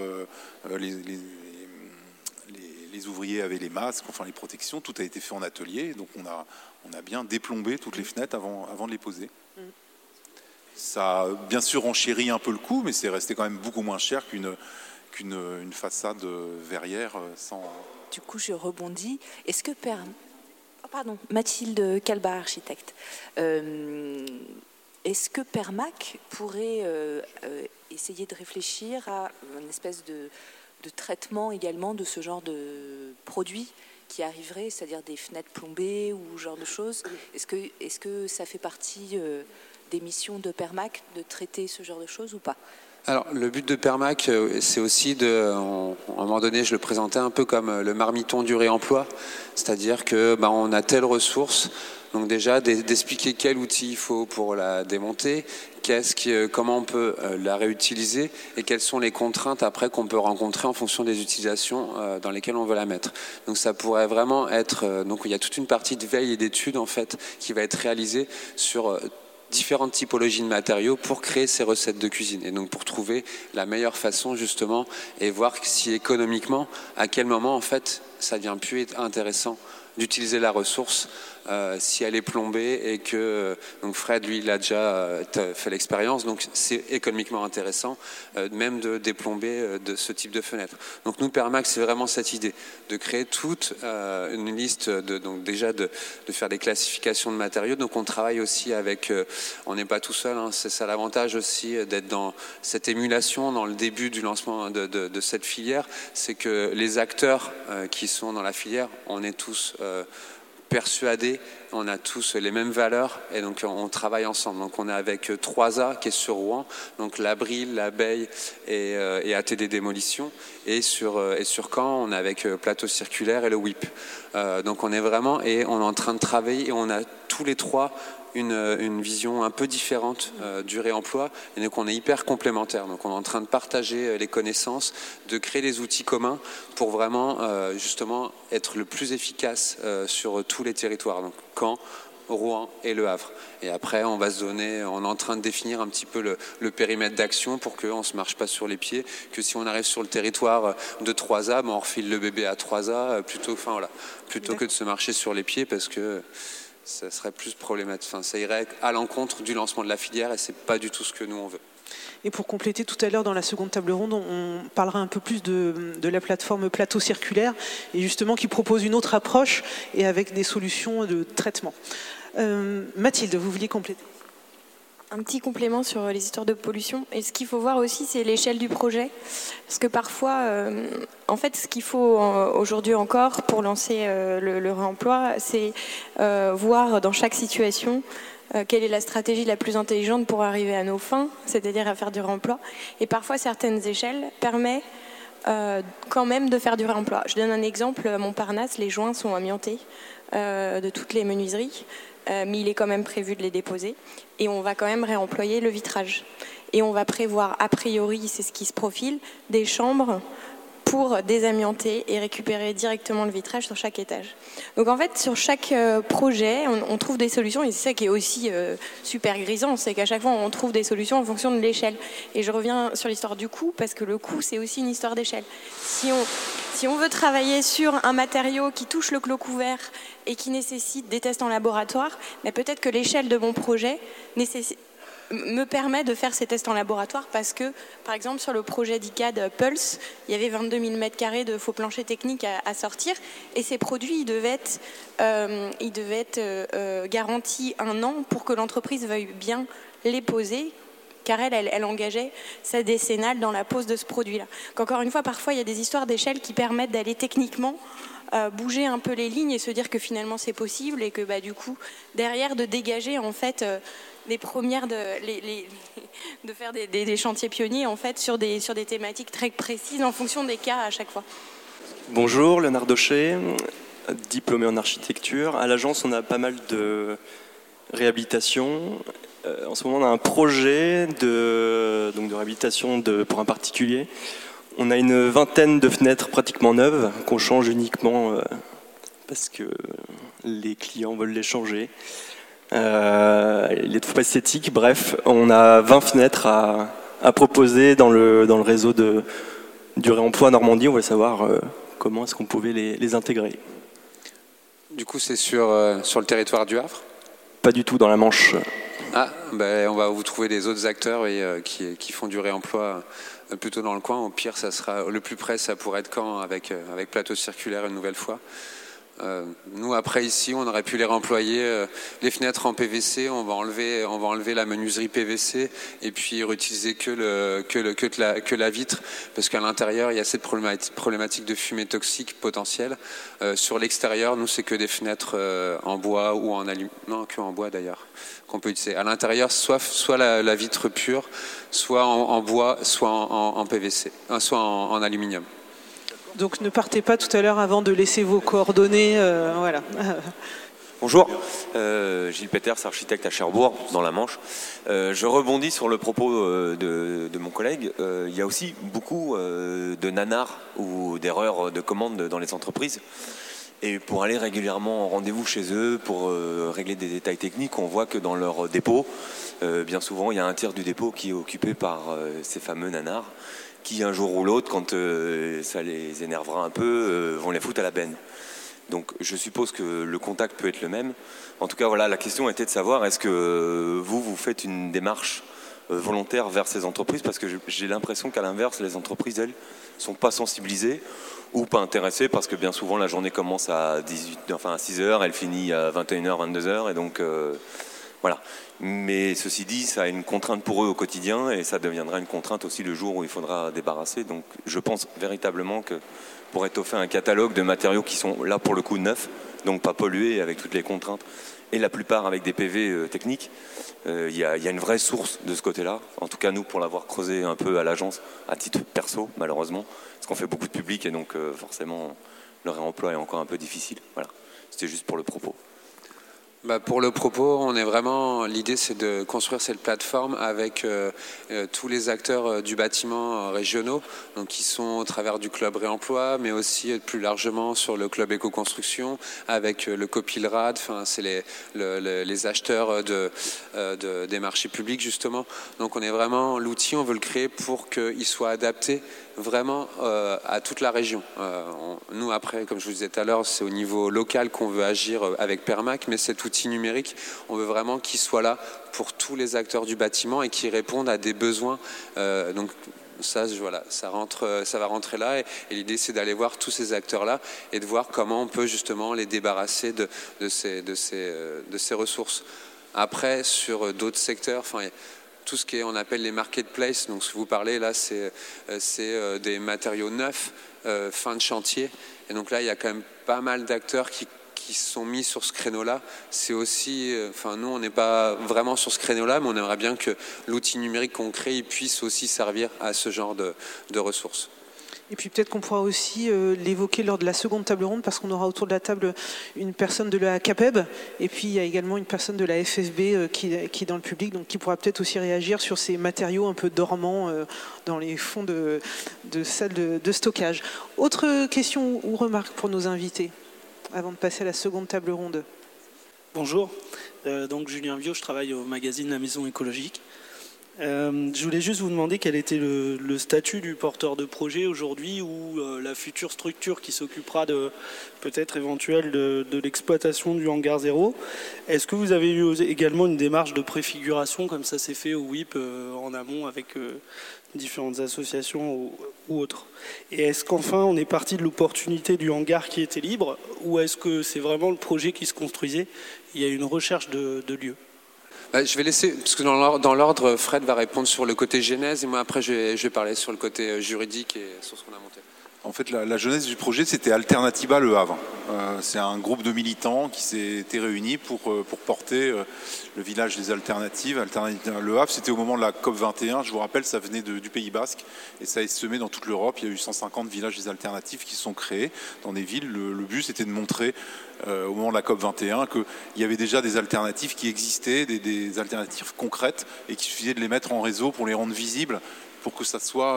Les ouvriers avaient les masques, enfin les protections. Tout a été fait en atelier. Donc on a bien déplombé toutes les fenêtres avant de les poser. Ça a bien sûr enchéri un peu le coût, mais c'est resté quand même beaucoup moins cher qu'une façade verrière sans... Du coup, je rebondis. Est-ce que Mathilde Calba, architecte. Est-ce que Permac pourrait essayer de réfléchir à une espèce de traitement également de ce genre de produits qui arriveraient, c'est-à-dire des fenêtres plombées ou ce genre de choses? Est-ce que ça fait partie des missions de Permac de traiter ce genre de choses ou pas? Alors, le but de Permac, c'est aussi à un moment donné, je le présentais un peu comme le marmiton du réemploi, c'est-à-dire que on a telle ressource, donc déjà d'expliquer quel outil il faut pour la démonter, comment on peut la réutiliser et quelles sont les contraintes après qu'on peut rencontrer en fonction des utilisations dans lesquelles on veut la mettre. Donc ça pourrait vraiment être, donc il y a toute une partie de veille et d'études en fait qui va être réalisée sur différentes typologies de matériaux pour créer ces recettes de cuisine et donc pour trouver la meilleure façon justement et voir si économiquement à quel moment en fait ça devient plus intéressant d'utiliser la ressource si elle est plombée et que donc Fred lui il a déjà fait l'expérience, donc c'est économiquement intéressant même de déplomber de ce type de fenêtre. Donc nous Permac c'est vraiment cette idée de créer toute une liste donc déjà de faire des classifications de matériaux. Donc on travaille aussi avec, on n'est pas tout seul, hein, c'est ça l'avantage aussi d'être dans cette émulation dans le début du lancement de cette filière, c'est que les acteurs qui sont dans la filière, on est tous persuadés, on a tous les mêmes valeurs et donc on travaille ensemble. Donc on est avec 3A qui est sur Rouen, donc l'Abril, l'Abeille et ATD Démolition, et sur Caen on est avec Plateau Circulaire et le WIP. Donc on est vraiment et on est en train de travailler et on a tous les trois une vision un peu différente du réemploi et donc on est hyper complémentaires. Donc on est en train de partager les connaissances, de créer des outils communs pour vraiment justement être le plus efficace sur tous les territoires. Donc Caen, Rouen et Le Havre. Et après, on est en train de définir un petit peu le périmètre d'action pour qu'on ne se marche pas sur les pieds, que si on arrive sur le territoire de 3A, on refile le bébé à 3A plutôt que de se marcher sur les pieds, parce que ça serait plus problématique. Enfin, ça irait à l'encontre du lancement de la filière et c'est pas du tout ce que nous on veut. Et pour compléter, tout à l'heure dans la seconde table ronde, on parlera un peu plus de la plateforme Plateau Circulaire, et justement qui propose une autre approche et avec des solutions de traitement. Mathilde, vous vouliez compléter? Un petit complément sur les histoires de pollution. Et ce qu'il faut voir aussi, c'est l'échelle du projet. Parce que parfois, en fait, ce qu'il faut aujourd'hui encore pour lancer le réemploi, c'est voir dans chaque situation quelle est la stratégie la plus intelligente pour arriver à nos fins, c'est-à-dire à faire du réemploi. Et parfois, certaines échelles permettent quand même de faire du réemploi. Je donne un exemple. À Montparnasse, les joints sont amiantés de toutes les menuiseries. Mais il est quand même prévu de les déposer. Et on va quand même réemployer le vitrage. Et on va prévoir, a priori, c'est ce qui se profile, des chambres pour désamianter et récupérer directement le vitrage sur chaque étage. Donc en fait, sur chaque projet, on trouve des solutions. Et c'est ça qui est aussi super grisant, c'est qu'à chaque fois, on trouve des solutions en fonction de l'échelle. Et je reviens sur l'histoire du coût, parce que le coût, c'est aussi une histoire d'échelle. Si on veut travailler sur un matériau qui touche le clos couvert et qui nécessite des tests en laboratoire, mais peut-être que l'échelle de mon projet me permet de faire ces tests en laboratoire, parce que, par exemple, sur le projet d'ICAD Pulse, il y avait 22 000 m² de faux planchers techniques à sortir, et ces produits, ils devaient être garantis 1 an pour que l'entreprise veuille bien les poser, car elle engageait sa décennale dans la pose de ce produit-là. Encore une fois, parfois, il y a des histoires d'échelle qui permettent d'aller techniquement bouger un peu les lignes et se dire que finalement c'est possible, et que du coup, derrière, de dégager en fait des premières, de faire des chantiers pionniers en fait sur des thématiques très précises en fonction des cas à chaque fois. Bonjour, Léonard Daucher, diplômé en architecture. À l'agence, on a pas mal de réhabilitation. En ce moment, on a un projet de réhabilitation pour un particulier. On a une vingtaine de fenêtres pratiquement neuves qu'on change uniquement parce que les clients veulent les changer. Il est tout pas esthétique. Bref, on a 20 fenêtres à proposer dans le réseau du réemploi Normandie. On voulait savoir comment est-ce qu'on pouvait les intégrer. Du coup, c'est sur le territoire du Havre? Pas du tout, dans la Manche. Ah, on va vous trouver des autres acteurs qui font du réemploi plutôt dans le coin. Au pire, ça sera le plus près, ça pourrait être Caen avec Plateau Circulaire une nouvelle fois. Nous, après ici, on aurait pu les réemployer. Les fenêtres en PVC, on va enlever la menuiserie PVC et puis réutiliser que la vitre, parce qu'à l'intérieur, il y a cette problématique de fumée toxique potentielle. Sur l'extérieur, nous, c'est que des fenêtres en bois ou en aluminium. Non, que en bois d'ailleurs, qu'on peut utiliser. À l'intérieur, soit la vitre pure, soit en bois, soit en PVC, soit en aluminium. Donc ne partez pas tout à l'heure avant de laisser vos coordonnées. Voilà. Bonjour, Gilles Peters, architecte à Cherbourg, dans la Manche. Je rebondis sur le propos de mon collègue. Il y a aussi beaucoup de nanars ou d'erreurs de commande dans les entreprises. Et pour aller régulièrement en rendez-vous chez eux, pour régler des détails techniques, on voit que dans leur dépôt, bien souvent, il y a un tiers du dépôt qui est occupé par ces fameux nanars, qui un jour ou l'autre, quand ça les énervera un peu, vont les foutre à la benne. Donc je suppose que le contact peut être le même. En tout cas, voilà, la question était de savoir, est-ce que vous faites une démarche volontaire vers ces entreprises? Parce que j'ai l'impression qu'à l'inverse, les entreprises, elles, sont pas sensibilisées ou pas intéressées, parce que bien souvent, la journée commence à 6h, elle finit à 21h, 22h, et donc... Voilà. Mais ceci dit, ça a une contrainte pour eux au quotidien, et ça deviendra une contrainte aussi le jour où il faudra débarrasser. Donc je pense véritablement que pour étoffer un catalogue de matériaux qui sont là pour le coup neufs, donc pas pollués avec toutes les contraintes, et la plupart avec des PV techniques, il y a une vraie source de ce côté-là. En tout cas, nous, pour l'avoir creusé un peu à l'agence, à titre perso, malheureusement, parce qu'on fait beaucoup de public, et donc forcément le réemploi est encore un peu difficile. Voilà. C'était juste pour le propos. Pour le propos, l'idée c'est de construire cette plateforme avec tous les acteurs du bâtiment régionaux, donc qui sont au travers du club réemploi, mais aussi plus largement sur le club éco-construction, avec le Copilrad, c'est les acheteurs des marchés publics justement. Donc on est vraiment l'outil, on veut le créer pour qu'il soit adapté vraiment à toute la région. Nous après, comme je vous disais tout à l'heure, c'est au niveau local qu'on veut agir avec Permac, mais cet outil numérique, on veut vraiment qu'il soit là pour tous les acteurs du bâtiment et qu'il réponde à des besoins. Donc ça va rentrer là, et l'idée c'est d'aller voir tous ces acteurs-là et de voir comment on peut justement les débarrasser de ces ressources. Après, sur d'autres secteurs, tout ce qu'on appelle les marketplaces, donc ce que vous parlez là, c'est des matériaux neufs, fin de chantier. Et donc là, il y a quand même pas mal d'acteurs qui sont mis sur ce créneau-là. C'est aussi, nous, on n'est pas vraiment sur ce créneau-là, mais on aimerait bien que l'outil numérique qu'on crée il puisse aussi servir à ce genre de ressources. Et puis peut-être qu'on pourra aussi l'évoquer lors de la seconde table ronde, parce qu'on aura autour de la table une personne de la CAPEB, et puis il y a également une personne de la FFB qui est dans le public, donc qui pourra peut-être aussi réagir sur ces matériaux un peu dormants dans les fonds de salles de stockage. Autre question ou remarque pour nos invités, avant de passer à la seconde table ronde? Bonjour, donc Julien Viau, je travaille au magazine La Maison écologique. Je voulais juste vous demander quel était le statut du porteur de projet aujourd'hui, ou la future structure qui s'occupera peut-être éventuelle de l'exploitation du hangar zéro. Est-ce que vous avez eu également une démarche de préfiguration comme ça s'est fait au WIP en amont avec différentes associations ou autres? Et est-ce qu'enfin on est parti de l'opportunité du hangar qui était libre, ou est-ce que c'est vraiment le projet qui se construisait? Il y a une recherche de lieux. Je vais laisser, parce que dans l'ordre, Fred va répondre sur le côté genèse, et moi après je vais parler sur le côté juridique et sur ce qu'on a monté. En fait, la genèse du projet, c'était Alternativa Le Havre. C'est un groupe de militants qui s'étaient réunis pour porter le village des alternatives. Alternativa Le Havre, c'était au moment de la COP21. Je vous rappelle, ça venait du Pays Basque et ça a semé dans toute l'Europe. Il y a eu 150 villages des alternatives qui se sont créés dans des villes. Le but, c'était de montrer au moment de la COP21 qu'il y avait déjà des alternatives qui existaient, des alternatives concrètes, et qu'il suffisait de les mettre en réseau pour les rendre visibles, pour que ça soit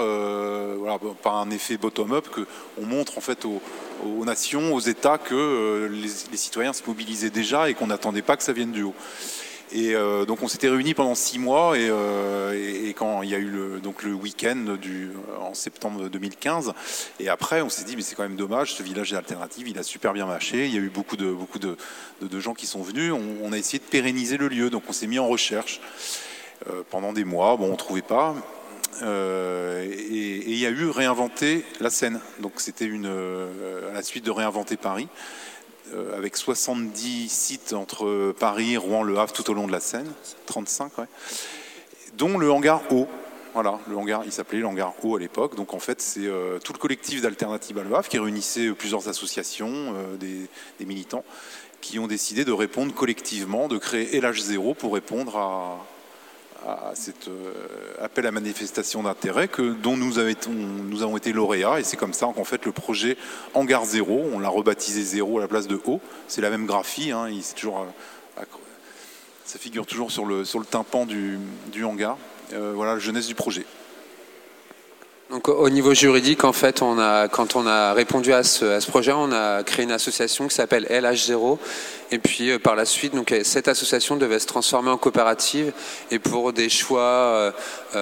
par un effet bottom-up, qu'on montre en fait aux nations, aux États que les citoyens se mobilisaient déjà et qu'on n'attendait pas que ça vienne du haut. Et donc on s'était réunis pendant 6 mois, et quand il y a eu le week-end en septembre 2015, et après on s'est dit mais c'est quand même dommage, ce village alternatif il a super bien marché, il y a eu beaucoup de gens qui sont venus, on a essayé de pérenniser le lieu, donc on s'est mis en recherche pendant des mois, on ne trouvait pas. Et il y a eu Réinventer la Seine, donc c'était à la suite de Réinventer Paris, avec 70 sites entre Paris, Rouen, Le Havre tout au long de la Seine, 35, ouais, dont le hangar O. Voilà, il s'appelait le hangar O à l'époque. Donc en fait, c'est tout le collectif d'Alternative à Le Havre qui réunissait plusieurs associations, des militants, qui ont décidé de répondre collectivement, de créer LH0 pour répondre à cet appel à manifestation d'intérêt dont nous avons été lauréats, et c'est comme ça qu'en fait le projet Hangar Zéro, on l'a rebaptisé Zéro à la place de O, c'est la même graphie, c'est toujours, ça figure toujours sur le tympan du hangar. Voilà la jeunesse du projet. Donc au niveau juridique, en fait, quand on a répondu à ce projet, on a créé une association qui s'appelle LH0. Et puis par la suite, donc, cette association devait se transformer en coopérative. Et pour des choix,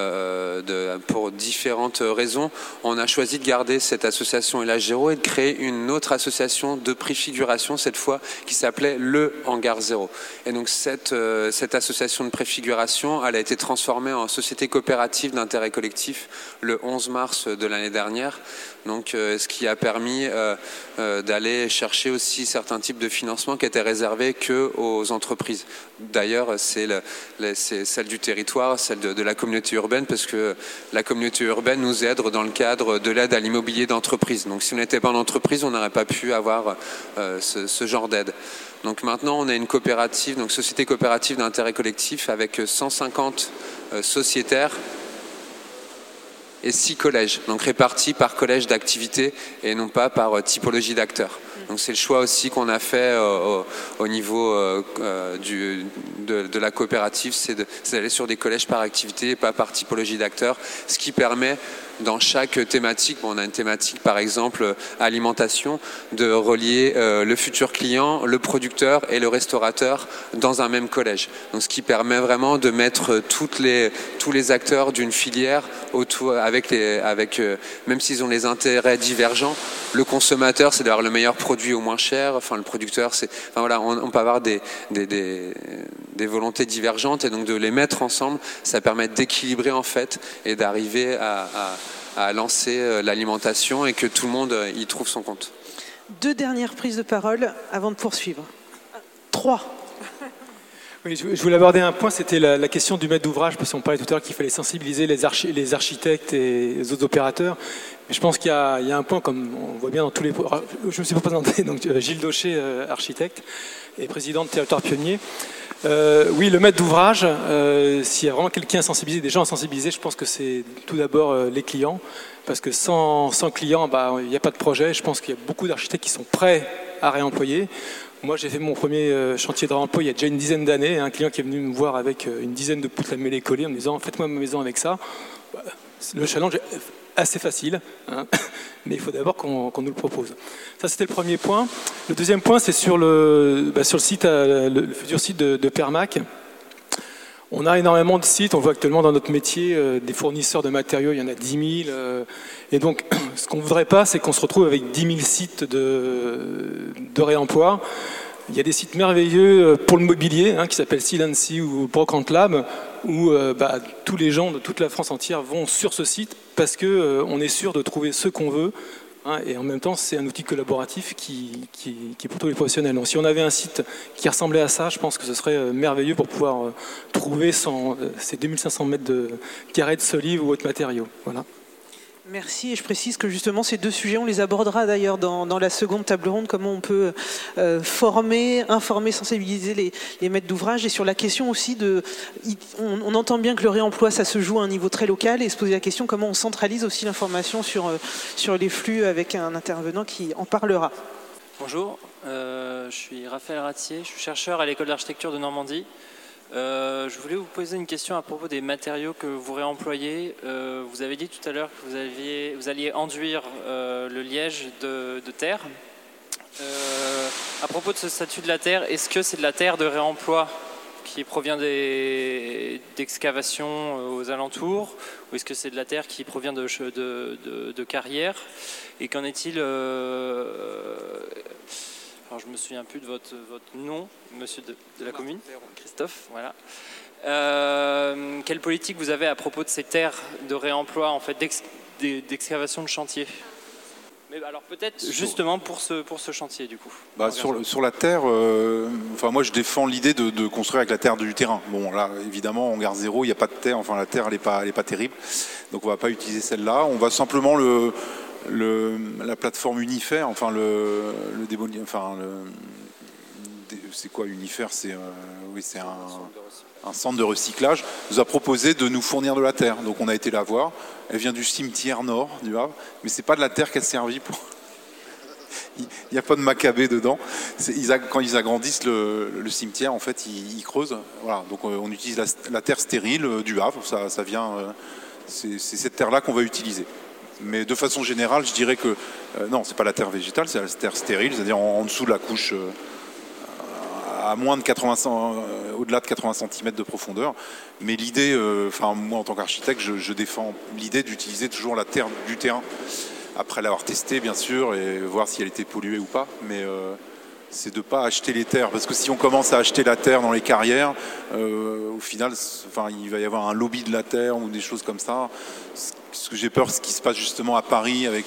pour différentes raisons, on a choisi de garder cette association LH0 et de créer une autre association de préfiguration, cette fois, qui s'appelait le Hangar Zéro. Et donc cette association de préfiguration, elle a été transformée en société coopérative d'intérêt collectif le 11 mars de l'année dernière. Donc, ce qui a permis d'aller chercher aussi certains types de financements qui étaient réservés qu'aux entreprises. D'ailleurs, c'est celle du territoire, celle de la communauté urbaine, parce que la communauté urbaine nous aide dans le cadre de l'aide à l'immobilier d'entreprise. Donc, si on n'était pas en entreprise, on n'aurait pas pu avoir ce genre d'aide. Donc maintenant, on a une coopérative, donc société coopérative d'intérêt collectif avec 150 sociétaires et 6 collèges, donc répartis par collège d'activité et non pas par typologie d'acteurs. Donc c'est le choix aussi qu'on a fait au niveau de la coopérative, c'est d'aller sur des collèges par activité, pas par typologie d'acteurs, ce qui permet dans chaque thématique, on a une thématique par exemple alimentation, de relier le futur client, le producteur et le restaurateur dans un même collège. Donc ce qui permet vraiment de mettre tous les acteurs d'une filière autour, même s'ils ont les intérêts divergents, le consommateur c'est d'avoir le meilleur produit au moins cher, enfin le producteur c'est, enfin voilà, on peut avoir des volontés divergentes et donc de les mettre ensemble, ça permet d'équilibrer en fait et d'arriver à lancer l'alimentation et que tout le monde y trouve son compte. 2 dernières prises de parole avant de poursuivre. 3. Oui, je voulais aborder un point, c'était la question du maître d'ouvrage, parce qu'on parlait tout à l'heure qu'il fallait sensibiliser les architectes et les autres opérateurs. Mais je pense qu'il y a un point, comme on voit bien dans tous les... Je me suis pas présenté, donc Gilles Daucher, architecte et président de Territoire Pionnier. Oui, le maître d'ouvrage, s'il y a vraiment quelqu'un à sensibiliser, des gens à sensibiliser, je pense que c'est tout d'abord les clients, parce que sans clients, il n'y a pas de projet. Je pense qu'il y a beaucoup d'architectes qui sont prêts à réemployer. Moi, j'ai fait mon premier chantier de réemploi il y a déjà une dizaine d'années. Un client qui est venu me voir avec une dizaine de poutres lamellées collées en me disant « Faites-moi ma maison avec ça ». Le challenge est assez facile, hein, mais il faut d'abord qu'on nous le propose. Ça, c'était le premier point. Le deuxième point, c'est sur le site, le futur site de Permac. On a énormément de sites, on voit actuellement dans notre métier des fournisseurs de matériaux, il y en a 10 000. Et donc, ce qu'on ne voudrait pas, c'est qu'on se retrouve avec 10 000 sites de réemploi. Il y a des sites merveilleux pour le mobilier, qui s'appellent Silency ou Brocante Lab, où tous les gens de toute la France entière vont sur ce site parce qu'on est sûr de trouver ce qu'on veut. Et en même temps, c'est un outil collaboratif qui est pour tous les professionnels. Donc si on avait un site qui ressemblait à ça, je pense que ce serait merveilleux pour pouvoir trouver ces 2500 mètres carrés de solives ou autres matériaux. Voilà. Merci, et je précise que justement ces 2 sujets, on les abordera d'ailleurs dans la seconde table ronde, comment on peut former, informer, sensibiliser les maîtres d'ouvrage, et sur la question aussi on entend bien que le réemploi ça se joue à un niveau très local, et se poser la question comment on centralise aussi l'information sur les flux avec un intervenant qui en parlera. Bonjour, je suis Raphaël Ratier, je suis chercheur à l'école d'architecture de Normandie. Je voulais vous poser une question à propos des matériaux que vous réemployez. Vous avez dit tout à l'heure que vous alliez enduire le liège de terre. À propos de ce statut de la terre, est-ce que c'est de la terre de réemploi qui provient d'excavations aux alentours, ou est-ce que c'est de la terre qui provient de carrières? Et qu'en est-il alors, je ne me souviens plus de votre nom, monsieur de la commune, Christophe, voilà. Quelle politique vous avez à propos de ces terres de réemploi, en fait, d'excavation de chantier? Mais alors peut-être justement pour ce chantier, du coup. Sur la terre, moi je défends l'idée de construire avec la terre du terrain. Bon, là, évidemment, en gare zéro, il n'y a pas de terre, enfin la terre, elle n'est pas terrible. Donc on ne va pas utiliser celle-là. On va simplement la plateforme Unifer, c'est quoi Unifer? C'est un centre de recyclage, nous a proposé de nous fournir de la terre. Donc on a été la voir. Elle vient du cimetière nord du Havre, mais c'est pas de la terre qu'elle servit pour. Il n'y a pas de macabée dedans. Quand ils agrandissent le cimetière, en fait, ils creusent. Voilà. Donc on utilise la terre stérile du Havre. Ça vient. C'est cette terre-là qu'on va utiliser. Mais de façon générale, je dirais que non, c'est pas la terre végétale, c'est la terre stérile, c'est-à-dire en dessous de la couche, à moins de 80, au-delà de 80 cm de profondeur. Mais l'idée, moi en tant qu'architecte, je défends l'idée d'utiliser toujours la terre du terrain. Après l'avoir testée, bien sûr, et voir si elle était polluée ou pas. Mais c'est de ne pas acheter les terres, parce que si on commence à acheter la terre dans les carrières, au final, il va y avoir un lobby de la terre ou des choses comme ça. Ce que j'ai peur, ce qui se passe justement à Paris avec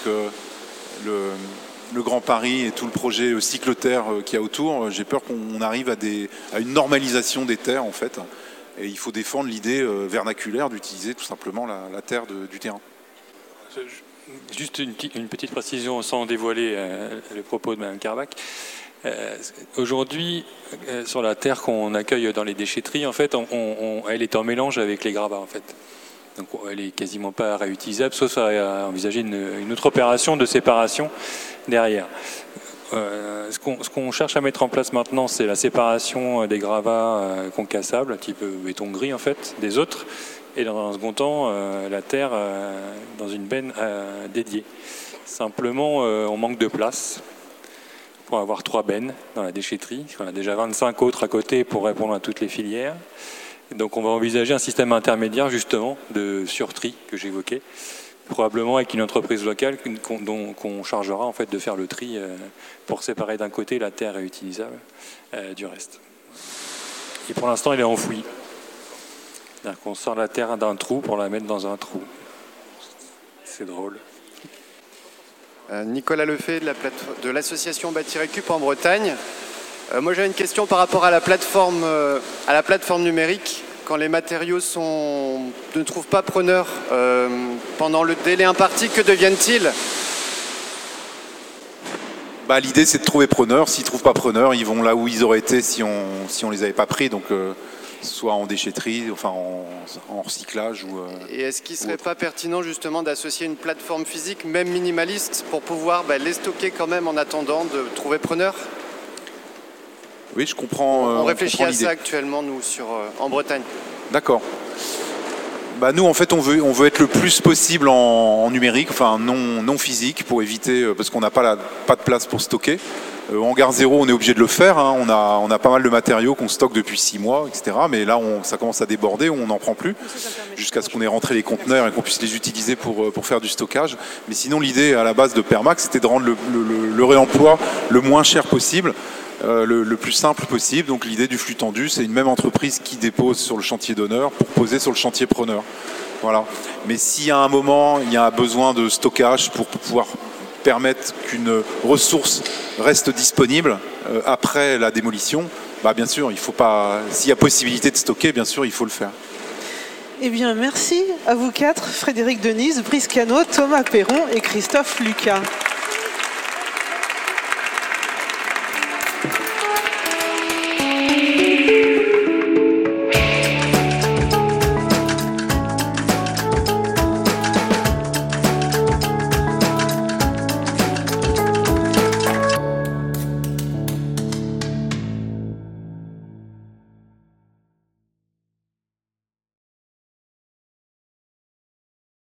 le Grand Paris et tout le projet cycloterre qu'il y a autour. J'ai peur qu'on arrive à une normalisation des terres, en fait. Et il faut défendre l'idée vernaculaire d'utiliser tout simplement la terre du terrain. Juste une petite précision sans dévoiler le propos de Mme Carbach. Aujourd'hui, sur la terre qu'on accueille dans les déchetteries, en fait, elle est en mélange avec les gravats, en fait. Donc elle est quasiment pas réutilisable, sauf à envisager une autre opération de séparation derrière. Ce qu'on cherche à mettre en place maintenant, c'est la séparation des gravats concassables, type béton gris en fait, des autres, et dans un second temps, la terre dans une benne dédiée. Simplement, on manque de place pour avoir 3 bennes dans la déchetterie. On a déjà 25 autres à côté pour répondre à toutes les filières. Et donc on va envisager un système intermédiaire justement de surtri que j'évoquais, probablement avec une entreprise locale qu'on chargera en fait de faire le tri pour séparer d'un côté la terre réutilisable du reste. Et pour l'instant, il est enfoui. C'est-à-dire qu'on sort la terre d'un trou pour la mettre dans un trou. C'est drôle. Nicolas Lefebvre de l'association Bâti Récup en Bretagne. Moi j'avais une question par rapport à la plateforme numérique. Quand les matériaux ne trouvent pas preneur pendant le délai imparti, que deviennent-ils ? L'idée c'est de trouver preneur. S'ils ne trouvent pas preneur, ils vont là où ils auraient été si on les avait pas pris. Donc soit en déchetterie, enfin en recyclage. Et est-ce qu'il ne serait pas pertinent justement d'associer une plateforme physique, même minimaliste, pour pouvoir les stocker quand même en attendant de trouver preneur ? Oui, je comprends. On réfléchit à ça actuellement, nous, en Bretagne. D'accord. Nous, en fait, on veut être le plus possible en numérique, enfin non physique, pour éviter, parce qu'on n'a pas de place pour stocker. En gare zéro, on est obligé de le faire. Hein. On a pas mal de matériaux qu'on stocke depuis 6 mois, etc. Mais là, ça commence à déborder, on n'en prend plus, jusqu'à ce qu'on ait rentré les conteneurs et qu'on puisse les utiliser pour faire du stockage. Mais sinon, l'idée à la base de Permax, c'était de rendre le réemploi le moins cher possible. Le plus simple possible. Donc l'idée du flux tendu, c'est une même entreprise qui dépose sur le chantier donneur pour poser sur le chantier preneur. Voilà. Mais si à un moment il y a besoin de stockage pour pouvoir permettre qu'une ressource reste disponible après la démolition, bien sûr, il faut pas. S'il y a possibilité de stocker, bien sûr, il faut le faire. Eh bien, merci à vous 4, Frédéric Denise, Brice Cano, Thomas Perron et Christophe Lucas.